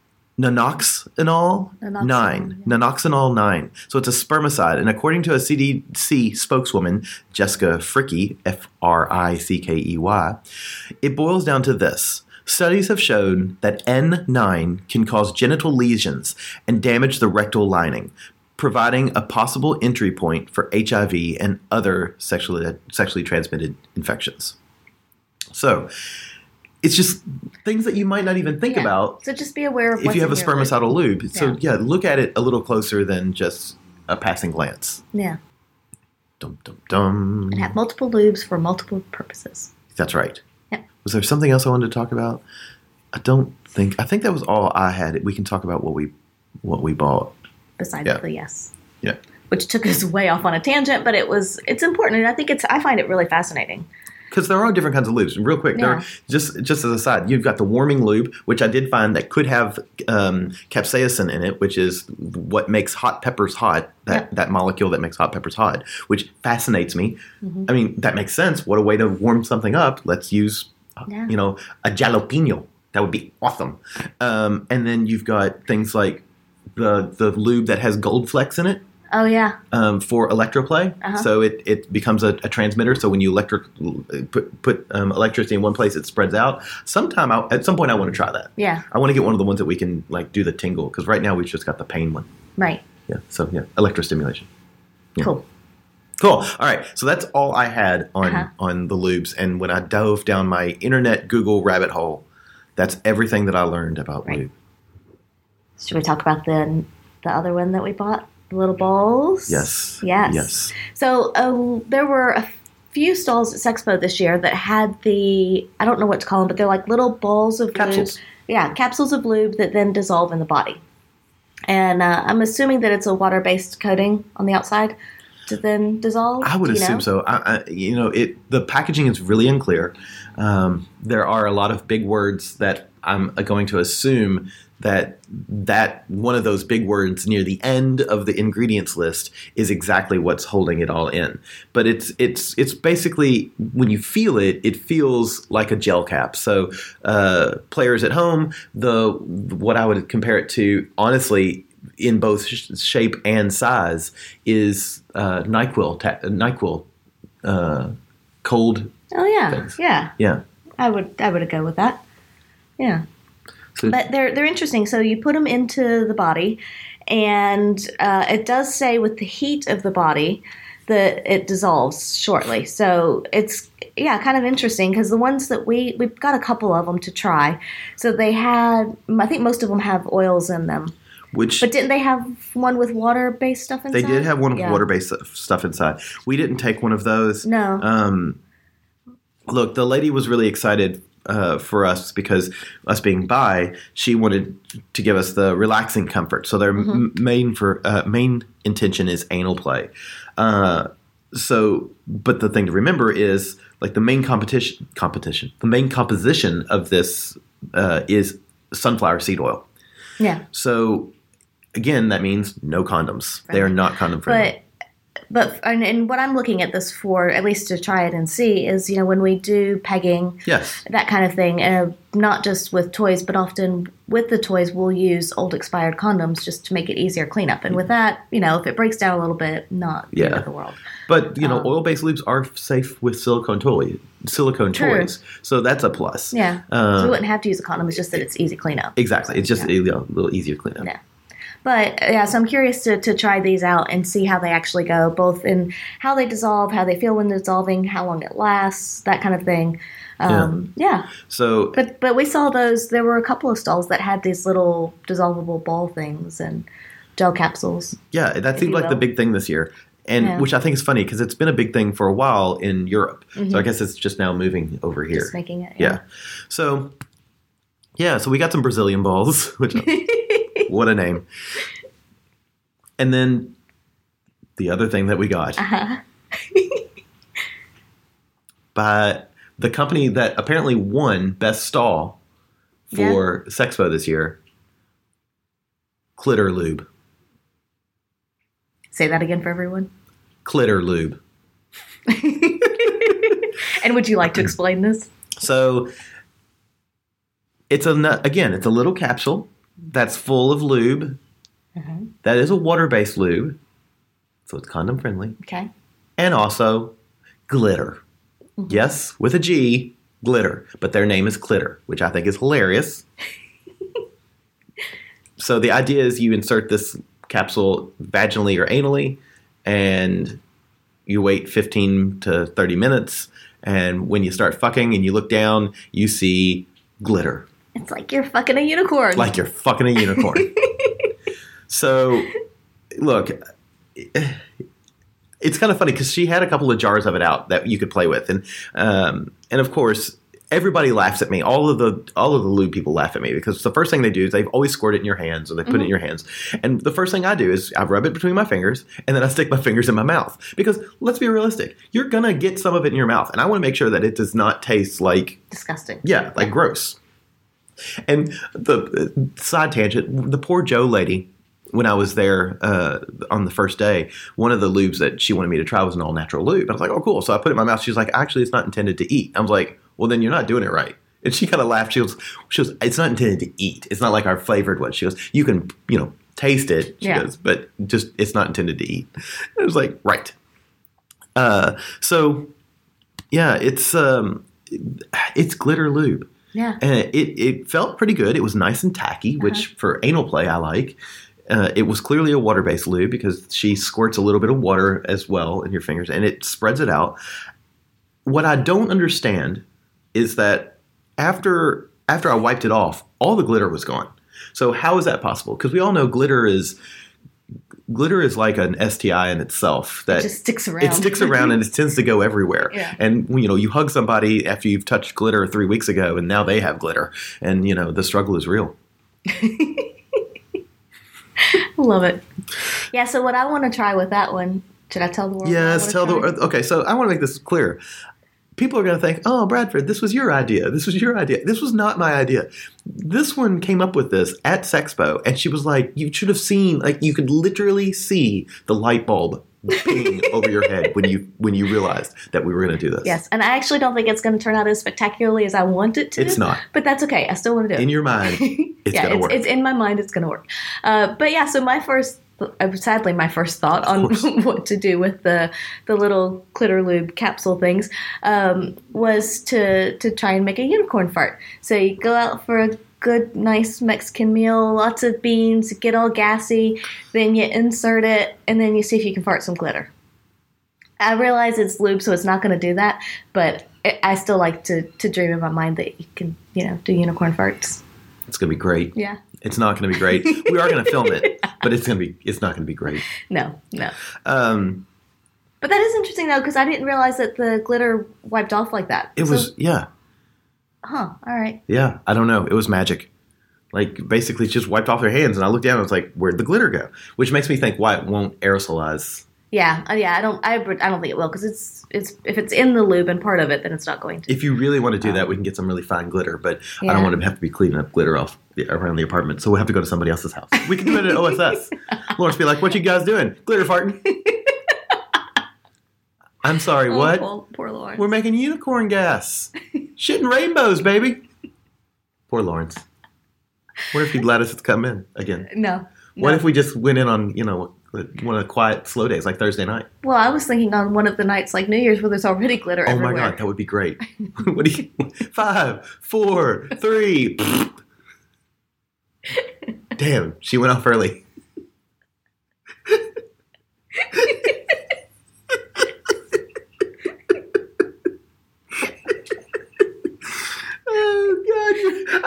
nanoxinol Nanoxinol, nine. yeah. Nanoxinol nine. So it's a spermicide, and according to a C D C spokeswoman, Jessica Frickey, F R I C K E Y, it boils down to this. Studies have shown that N nine can cause genital lesions and damage the rectal lining, providing a possible entry point for H I V and other sexually sexually transmitted infections. So, it's just things that you might not even think Yeah. about So just be aware of if what's you have a in your lube. spermicidal lube. So, Yeah. yeah, look at it a little closer than just a passing glance. Yeah. Dum dum dum. And have multiple lubes for multiple purposes. That's right. Yep. Was there something else I wanted to talk about? I don't think. I think that was all I had. We can talk about what we what we bought. Besides Yeah. the yes. Yeah. Which took us way off on a tangent, but it was it's important, and I think it's I find it really fascinating. Because there are different kinds of lubes. Real quick, there Yeah. are, just just as a side, you've got the warming lube, which I did find that could have um, capsaicin in it, which is what makes hot peppers hot. That Yep. that molecule that makes hot peppers hot, which fascinates me. I mean, that makes sense. What a way to warm something up. Let's use, uh, Yeah. you know, a jalapeno. That would be awesome. Um, and then you've got things like the the lube that has gold flecks in it. Oh yeah. Um, for electroplay, Uh-huh. so it, it becomes a, a transmitter. So when you electric put put um, electricity in one place, it spreads out. Sometime I'll, at some point, I want to try that. Yeah. I want to get one of the ones that we can like do the tingle, because right now we've just got the pain one. Right. Yeah. So yeah, electrostimulation. Yeah. Cool. Cool. All right. So that's all I had on Uh-huh. on the lubes, and when I dove down my internet Google rabbit hole, that's everything that I learned about Right. lube. Should we talk about the the other one that we bought? The little bowls? Yes. Yes. Yes. So uh, there were a few stalls at Sexpo this year that had the, I don't know what to call them, but they're like little bowls of Capsules. lube. Yeah, capsules of lube that then dissolve in the body. And uh, I'm assuming that it's a water-based coating on the outside to then dissolve. I would Do you assume know? so. I, I, you know, it the packaging is really unclear. Um, there are a lot of big words that I'm going to assume that that one of those big words near the end of the ingredients list is exactly what's holding it all in. But it's it's it's basically, when you feel it, it feels like a gel cap. So uh, players at home, the what I would compare it to, honestly, in both sh- shape and size, is uh, NyQuil. Ta- NyQuil uh, cold. Oh yeah, things. yeah. Yeah. I would I would go with that. Yeah. So But they're they're interesting. So you put them into the body, and uh, it does say with the heat of the body that it dissolves shortly. So it's yeah, kind of interesting, because the ones that we we've got a couple of them to try. So they had, I think most of them have oils in them. which But didn't they have one with water-based stuff inside? they did have one with Yeah. water-based stuff inside. We didn't take one of those. No. Um, look, the lady was really excited uh, for us, because us being bi, she wanted to give us the relaxing comfort. So their Mm-hmm. m- main for uh, main intention is anal play. Uh, so, but the thing to remember is, like, the main competition competition, the main composition of this uh, is sunflower seed oil. Yeah. So, again, that means no condoms. They are not condom friendly. But but and, and what I'm looking at this for, at least to try it and see, is, you know, when we do pegging, Yes. that kind of thing, uh, not just with toys, but often with the toys, we'll use old expired condoms just to make it easier cleanup. And with that, you know, if it breaks down a little bit, not the end Yeah. of the world. But, you know, Um, oil-based lubes are safe with silicone toy, silicone True. toys. So that's a plus. Yeah. Uh, so we wouldn't have to use a condom. It's just that it's easy cleanup. Exactly. It's just a little, little easier cleanup. Yeah. But yeah, so I'm curious to, to try these out and see how they actually go, both in how they dissolve, how they feel when dissolving, how long it lasts, that kind of thing. Um, yeah. So, But but we saw those. There were a couple of stalls that had these little dissolvable ball things and gel capsules. yeah, that seemed you like the will. big thing this year. And Yeah. which I think is funny, because it's been a big thing for a while in Europe. So I guess it's just now moving over here. Mm-hmm. Just making it. Yeah. So, yeah, so we got some Brazilian balls, which, what a name. And then the other thing that we got Uh-huh. by the company that apparently won Best Stall for Sexpo this year, Clitter Lube. Say that again for everyone. Clitter Lube. And would you like to explain this? So it's a nu- again, it's a little capsule that's full of lube. That is a water-based lube, so it's condom friendly, Okay. and also glitter. Yes, with a G, glitter, but their name is Clitter, which I think is hilarious. So the idea is you insert this capsule vaginally or anally, and you wait fifteen to thirty minutes, and when you start fucking and you look down, you see glitter. It's like you're fucking a unicorn. Like you're fucking a unicorn. So, look, it's kind of funny, because she had a couple of jars of it out that you could play with, and um, and of course, everybody laughs at me. All of the all of the lube people laugh at me, because the first thing they do is they've always squirt it in your hands, or they put it in your hands. And the first thing I do is I rub it between my fingers, and then I stick my fingers in my mouth. Because let's be realistic, you're gonna get some of it in your mouth, and I want to make sure that it does not taste like Disgusting. yeah, like gross. And the uh, side tangent, the poor Joe lady, when I was there uh, on the first day, one of the lubes that she wanted me to try was an all-natural lube. I was like, oh, cool. So I put it in my mouth. She was like, actually, it's not intended to eat. I was like, well, then you're not doing it right. And she kind of laughed. She goes, she goes, it's not intended to eat. It's not like our flavored one. She goes, you can, you know, taste it. She Yeah. goes, but just it's not intended to eat. I was like, right. Uh, so yeah, it's um, it's glitter lube. Yeah. And it, it felt pretty good. It was nice and tacky, which for anal play I like. Uh, it was clearly a water-based lube because she squirts a little bit of water as well in your fingers, and it spreads it out. What I don't understand is that after after I wiped it off, all the glitter was gone. So how is that possible? Because we all know glitter is glitter is like an S T I in itself. That It just sticks around. It sticks around and it tends to go everywhere. Yeah. And you know, you hug somebody after you've touched glitter three weeks ago, and now they have glitter, and you know the struggle is real. Love it. Yeah, so what I want to try with that one, should I tell the world? what I Yes, wanna tell the try? okay. So I want to make this clear. People are going to think, "Oh, Bradford, this was your idea. This was your idea. This was not my idea." This one came up with this at Sexpo, and she was like, "You should have seen. Like, you could literally see the light bulb ping over your head when you when you realized that we were going to do this." Yes, and I actually don't think it's going to turn out as spectacularly as I want it to. It's not. But that's okay. I still want to do it. In your mind, it's yeah, going to it's, work. it's in my mind. It's going to work. Uh, but yeah, so my first, uh, sadly, my first thought on what to do with the the little glitter lube capsule things um, was to to try and make a unicorn fart. So you go out for a good, nice Mexican meal, lots of beans, get all gassy, then you insert it, and then you see if you can fart some glitter. I realize it's lube, so it's not going to do that, but I I still like to, to dream in my mind that you can, you know, do unicorn farts. It's going to be great. Yeah. It's not going to be great. We are going to film it, but it's going to be. It's not going to be great. No, no. Um, But that is interesting, though, because I didn't realize that the glitter wiped off like that. it So- was yeah. Huh, all right. Yeah, I don't know. It was magic. Like, basically, just wiped off their hands, and I looked down and I was like, where'd the glitter go? Which makes me think why it won't aerosolize. Yeah, uh, yeah. I don't, I, I don't think it will, because it's, it's, if it's in the lube and part of it, then it's not going to. If you really want to do that, we can get some really fine glitter, but I Yeah. don't want to have to be cleaning up glitter off the, around the apartment, so we'll have to go to somebody else's house. We can do it at O S S. Lawrence be like, what you guys doing? Glitter farting. I'm sorry, Oh, what? Poor, poor Lauren. We're making unicorn gas. Shitting rainbows, baby. Poor Lawrence. What if he'd let us come in again? No. What no. if we just went in on, you know, one of the quiet, slow days, like Thursday night? Well, I was thinking on one of the nights like New Year's where there's already glitter Oh everywhere. my God, that would be great. What do you? Five, four, three. Damn, she went off early. Oh God!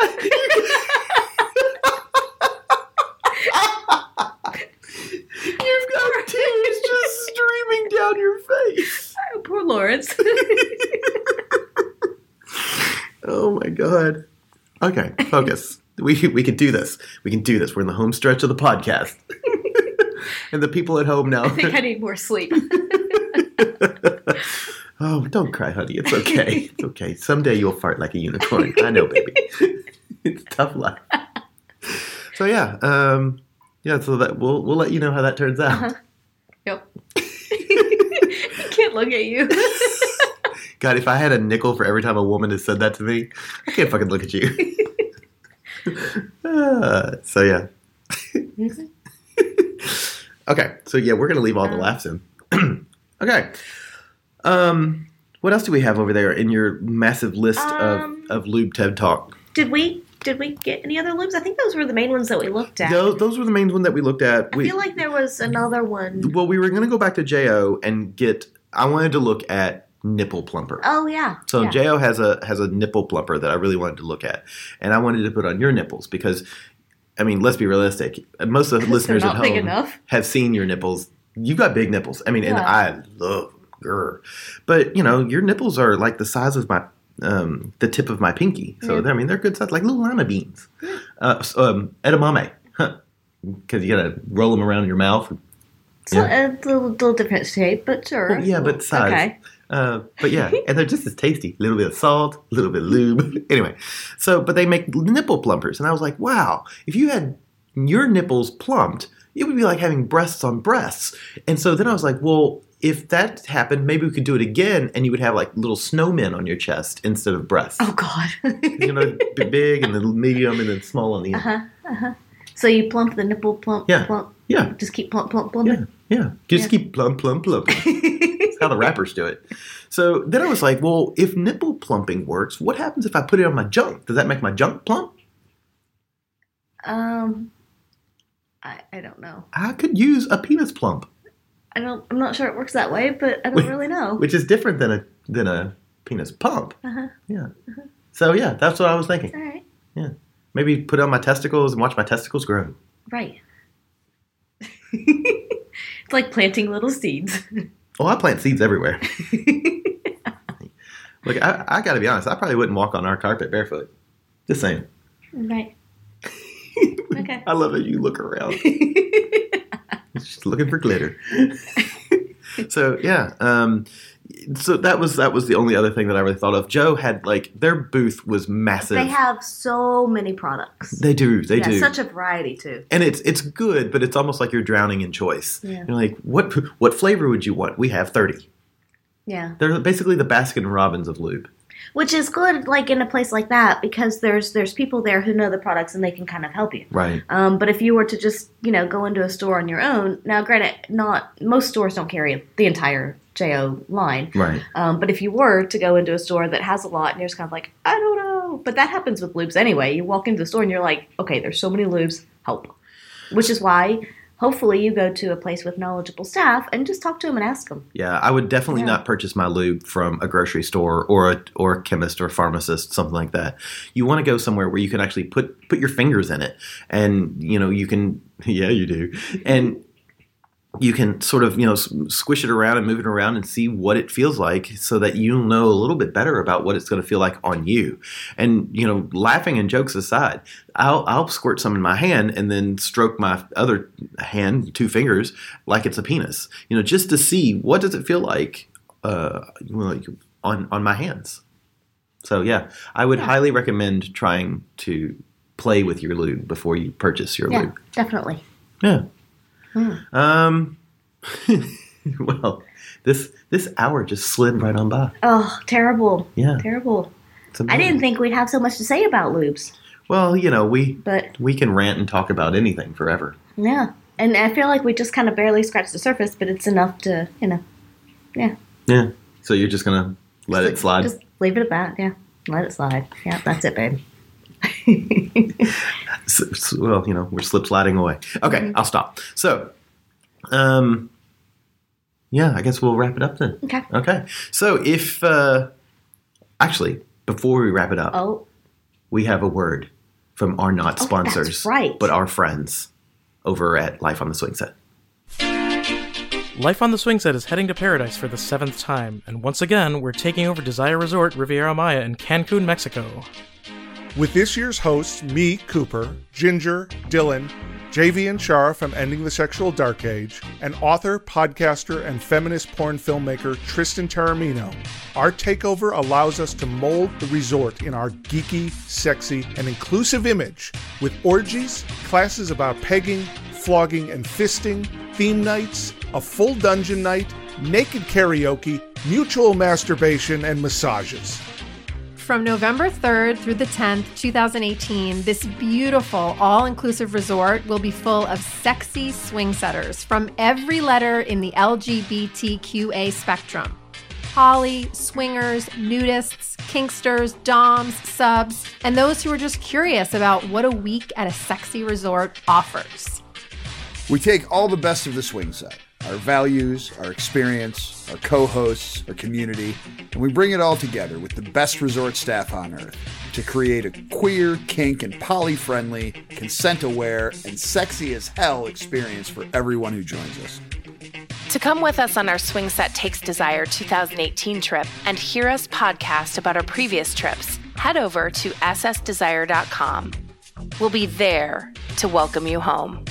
You've got tears just streaming down your face. Oh, poor Lawrence. Oh my God. Okay, focus. We we can do this. We can do this. We're in the home stretch of the podcast. And the people at home now. I think I need more sleep. Oh, don't cry, honey. It's okay. It's okay. Someday you'll fart like a unicorn. I know, baby. It's tough life. So yeah, um, yeah. So that we'll we'll let you know how that turns out. Uh-huh. Yep. I can't look at you. God, if I had a nickel for every time a woman has said that to me, I can't fucking look at you. uh, so yeah. Okay, so yeah, we're gonna leave all the laughs in. Okay. Um, what else do we have over there in your massive list Um, of, of lube TED Talk? Did we did we get any other lubes? I think those were the main ones that we looked at. Those, those were the main one that we looked at. I We, feel like there was another one. well, we were going to go back to J O and get. I wanted to look at nipple plumper. Oh yeah. So yeah. J O has a has a nipple plumper that I really wanted to look at, and I wanted to put on your nipples because, I mean, let's be realistic. Most of the listeners not at big home enough. have seen your nipples. You've got big nipples. I mean, and Yeah. I love grr. But you know, your nipples are like the size of my um, the tip of my pinky. So Yeah. they're, I mean, they're good size, like little lima beans. Uh, so, um, edamame, because you gotta roll them around your mouth. So Yeah. a little, little different shape, but sure. Well, yeah, but size. Okay. Uh, but yeah, and they're just as tasty. A little bit of salt, a little bit of lube. Anyway, so, but they make nipple plumpers. And I was like, wow, if you had your nipples plumped, it would be like having breasts on breasts. And so then I was like, well, if that happened, maybe we could do it again and you would have like little snowmen on your chest instead of breasts. Oh God. You know, b- big and then medium and then small on the end. Uh-huh, uh-huh. So you plump the nipple, plump, Yeah. plump. Yeah. Just keep plump, plump, Yeah, plumping. yeah. Just Yeah. keep plump, plump, plump. That's how the rappers do it. So then I was like, well, if nipple plumping works, what happens if I put it on my junk? Does that make my junk plump? Um, I I don't know. I could use a penis plump, I don't. I'm not sure it works that way, but I don't really know. which is different than a than a penis pump. Uh-huh. Yeah. So yeah, that's what I was thinking. All right. Yeah. Maybe put it on my testicles and watch my testicles grow. Right. It's like planting little seeds. Oh, I plant seeds everywhere. Look, I, I got to be honest. I probably wouldn't walk on our carpet barefoot. Just saying. Right. Okay. I love that you look around. Just looking for glitter. So yeah, um, so that was that was the only other thing that I really thought of. Joe had like their booth was massive. They have so many products. They do. They yeah, do. Such a variety too. And it's it's good, but it's almost like you're drowning in choice. Yeah. You're like, what what flavor would you want? We have thirty. Yeah. They're basically the Baskin Robbins of lube. Which is good, like in a place like that, because there's there's people there who know the products and they can kind of help you. Right. Um, but if you were to just you know go into a store on your own, now granted, not most stores don't carry the entire J O line. Right. Um, but if you were to go into a store that has a lot and you're just kind of like, I don't know, but that happens with lubes anyway. You walk into the store and you're like, okay, there's so many lubes, help. Which is why. Hopefully you go to a place with knowledgeable staff and just talk to them and ask them. Yeah, I would definitely Yeah. not purchase my lube from a grocery store or a or a chemist or a pharmacist, something like that. You want to go somewhere where you can actually put put your fingers in it, and you know you can. Yeah, you do, and you can sort of you know s- squish it around and move it around and see what it feels like, so that you'll know a little bit better about what it's going to feel like on you. And you know, laughing and jokes aside, I'll I'll squirt some in my hand and then stroke my other hand, two fingers, like it's a penis. You know, just to see what does it feel like uh, like on on my hands. So yeah, I would highly recommend trying to play with your lube before you purchase your Yeah, lube. definitely. Yeah. Um. Well, this this hour just slid right on by. Oh, terrible. Yeah. Terrible. It's I amazing. didn't think we'd have so much to say about lubes, Well, you know, we but we can rant and talk about anything forever. yeah. And I feel like we just kind of barely scratched the surface, but it's enough to, you know, yeah. Yeah. So you're just gonna let it slide. Just leave it at that, yeah. Let it slide. Yeah, that's it, babe. S- s- well, you know, we're slip sliding away. Okay, I'll stop. So, um, yeah, I guess we'll wrap it up then. Okay. Okay. So if uh, actually, before we wrap it up, Oh, we have a word from our not Oh, sponsors, that's right. but our friends over at Life on the Swing Set. Life on the Swing Set is heading to paradise for the seventh time, and once again, we're taking over Desire Resort Riviera Maya in Cancun, Mexico. With this year's hosts, me, Cooper, Ginger, Dylan, J V and Shara from Ending the Sexual Dark Age, and author, podcaster, and feminist porn filmmaker Tristan Taormino, our takeover allows us to mold the resort in our geeky, sexy, and inclusive image with orgies, classes about pegging, flogging, and fisting, theme nights, a full dungeon night, naked karaoke, mutual masturbation, and massages. From November third through the tenth, twenty eighteen, this beautiful all-inclusive resort will be full of sexy swing setters from every letter in the L G B T Q A spectrum. Poly, swingers, nudists, kinksters, doms, subs, and those who are just curious about what a week at a sexy resort offers. We take all the best of the swing set, our values, our experience, our co-hosts, our community, and we bring it all together with the best resort staff on earth to create a queer, kink, and poly-friendly, consent-aware, and sexy as hell experience for everyone who joins us. To come with us on our Swing Set Takes Desire twenty eighteen trip and hear us podcast about our previous trips, head over to s s desire dot com. We'll be there to welcome you home.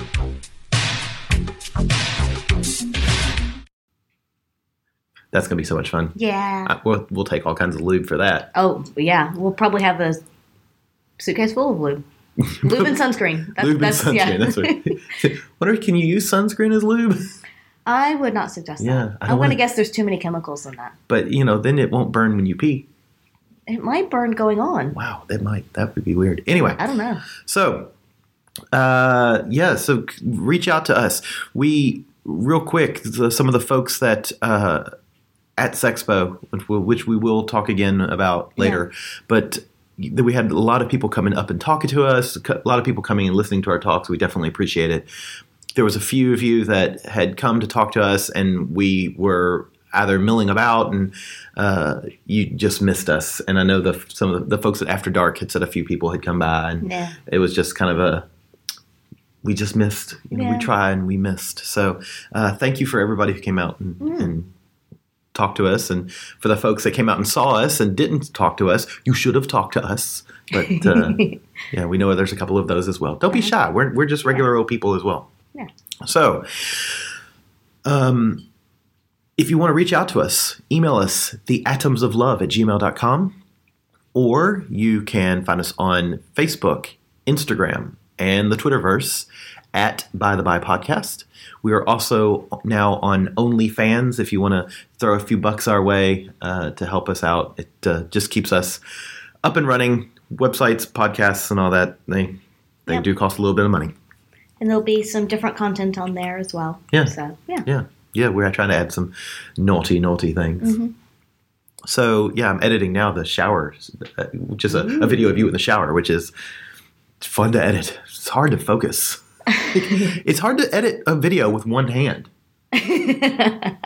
That's gonna be so much fun. yeah. Uh, we'll, we'll take all kinds of lube for that. Oh, yeah. We'll probably have a suitcase full of lube. Lube and sunscreen. That's, lube and that's, sunscreen. yeah. That's right. Wonder, can you use sunscreen as lube? I would not suggest Yeah, that. I I'm don't going to wanna- guess there's too many chemicals in that. But you know, then it won't burn when you pee. It might burn going on. Wow, that might that would be weird. Anyway, I don't know. so Uh, yeah, so reach out to us. We, real quick, the, some of the folks that uh, at Sexpo, which, we'll, which we will talk again about later, yeah. but we had a lot of people coming up and talking to us, a lot of people coming and listening to our talks. We definitely appreciate it. There was a few of you that had come to talk to us, and we were either milling about and uh, you just missed us. And I know the some of the, the folks at After Dark had said a few people had come by, and yeah. it was just kind of a, we just missed. You know, yeah. we tried and we missed. So uh, thank you for everybody who came out and, mm. and talked to us. And for the folks that came out and saw us and didn't talk to us, you should have talked to us. But uh, yeah, we know there's a couple of those as well. Don't be shy. We're we're just regular old people as well. Yeah. So, um, if you want to reach out to us, email us the atoms of love at gmail dot com, or you can find us on Facebook, Instagram, and the Twitterverse at By the By Podcast. We are also now on OnlyFans if you want to throw a few bucks our way uh, to help us out. It uh, just keeps us up and running. Websites, podcasts, and all that, they they yep. do cost a little bit of money. And there'll be some different content on there as well. Yeah. So, yeah. Yeah. Yeah, we're trying to add some naughty, naughty things. Mm-hmm. So, yeah, I'm editing now the shower, which is a, a video of you in the shower, which is fun to edit. It's hard to focus. It's hard to edit a video with one hand. I'm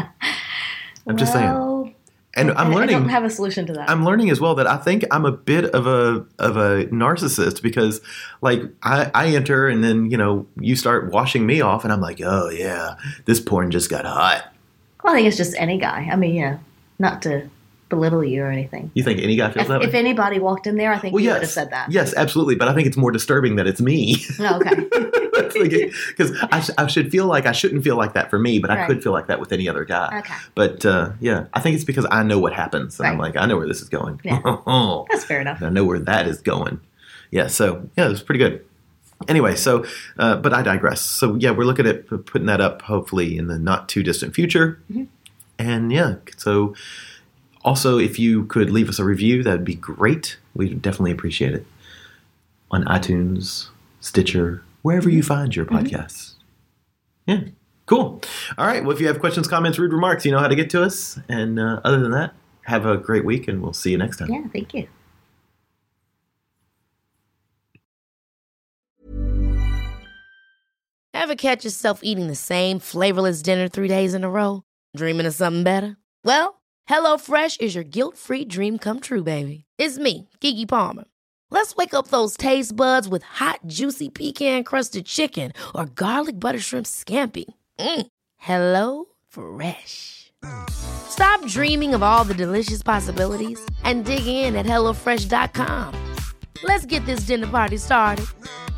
just well, saying. And I'm I, learning. I don't have a solution to that. I'm learning as well that I think I'm a bit of a of a narcissist because, like, I, I enter and then you know you start washing me off and I'm like, oh yeah, this porn just got hot. Well, I think it's just any guy. I mean, yeah, not to belittle you or anything. You think any guy feels if, that way? If anybody walked in there, I think well, you yes. would have said that. Yes, absolutely. But I think it's more disturbing that it's me. Oh, okay. Because I, sh- I should feel like I shouldn't feel like that for me, but right. I could feel like that with any other guy. Okay. But uh, yeah, I think it's because I know what happens. And right. I'm like, I know where this is going. Yeah. That's fair enough. I know where that is going. Yeah, so yeah, it was pretty good. Anyway, so, uh, but I digress. So yeah, we're looking at putting that up hopefully in the not too distant future. Mm-hmm. And yeah, so also if you could leave us a review, that'd be great. We'd definitely appreciate it. On iTunes, Stitcher, wherever you find your podcasts. Mm-hmm. Yeah, cool. All right, well, if you have questions, comments, rude remarks, you know how to get to us. And uh, other than that, have a great week, and we'll see you next time. Yeah, thank you. Ever catch yourself eating the same flavorless dinner three days in a row? Dreaming of something better? Well, HelloFresh is your guilt-free dream come true, baby. It's me, Keke Palmer. Let's wake up those taste buds with hot, juicy pecan-crusted chicken or garlic butter shrimp scampi. Mm. Hello Fresh. Stop dreaming of all the delicious possibilities and dig in at hello fresh dot com. Let's get this dinner party started.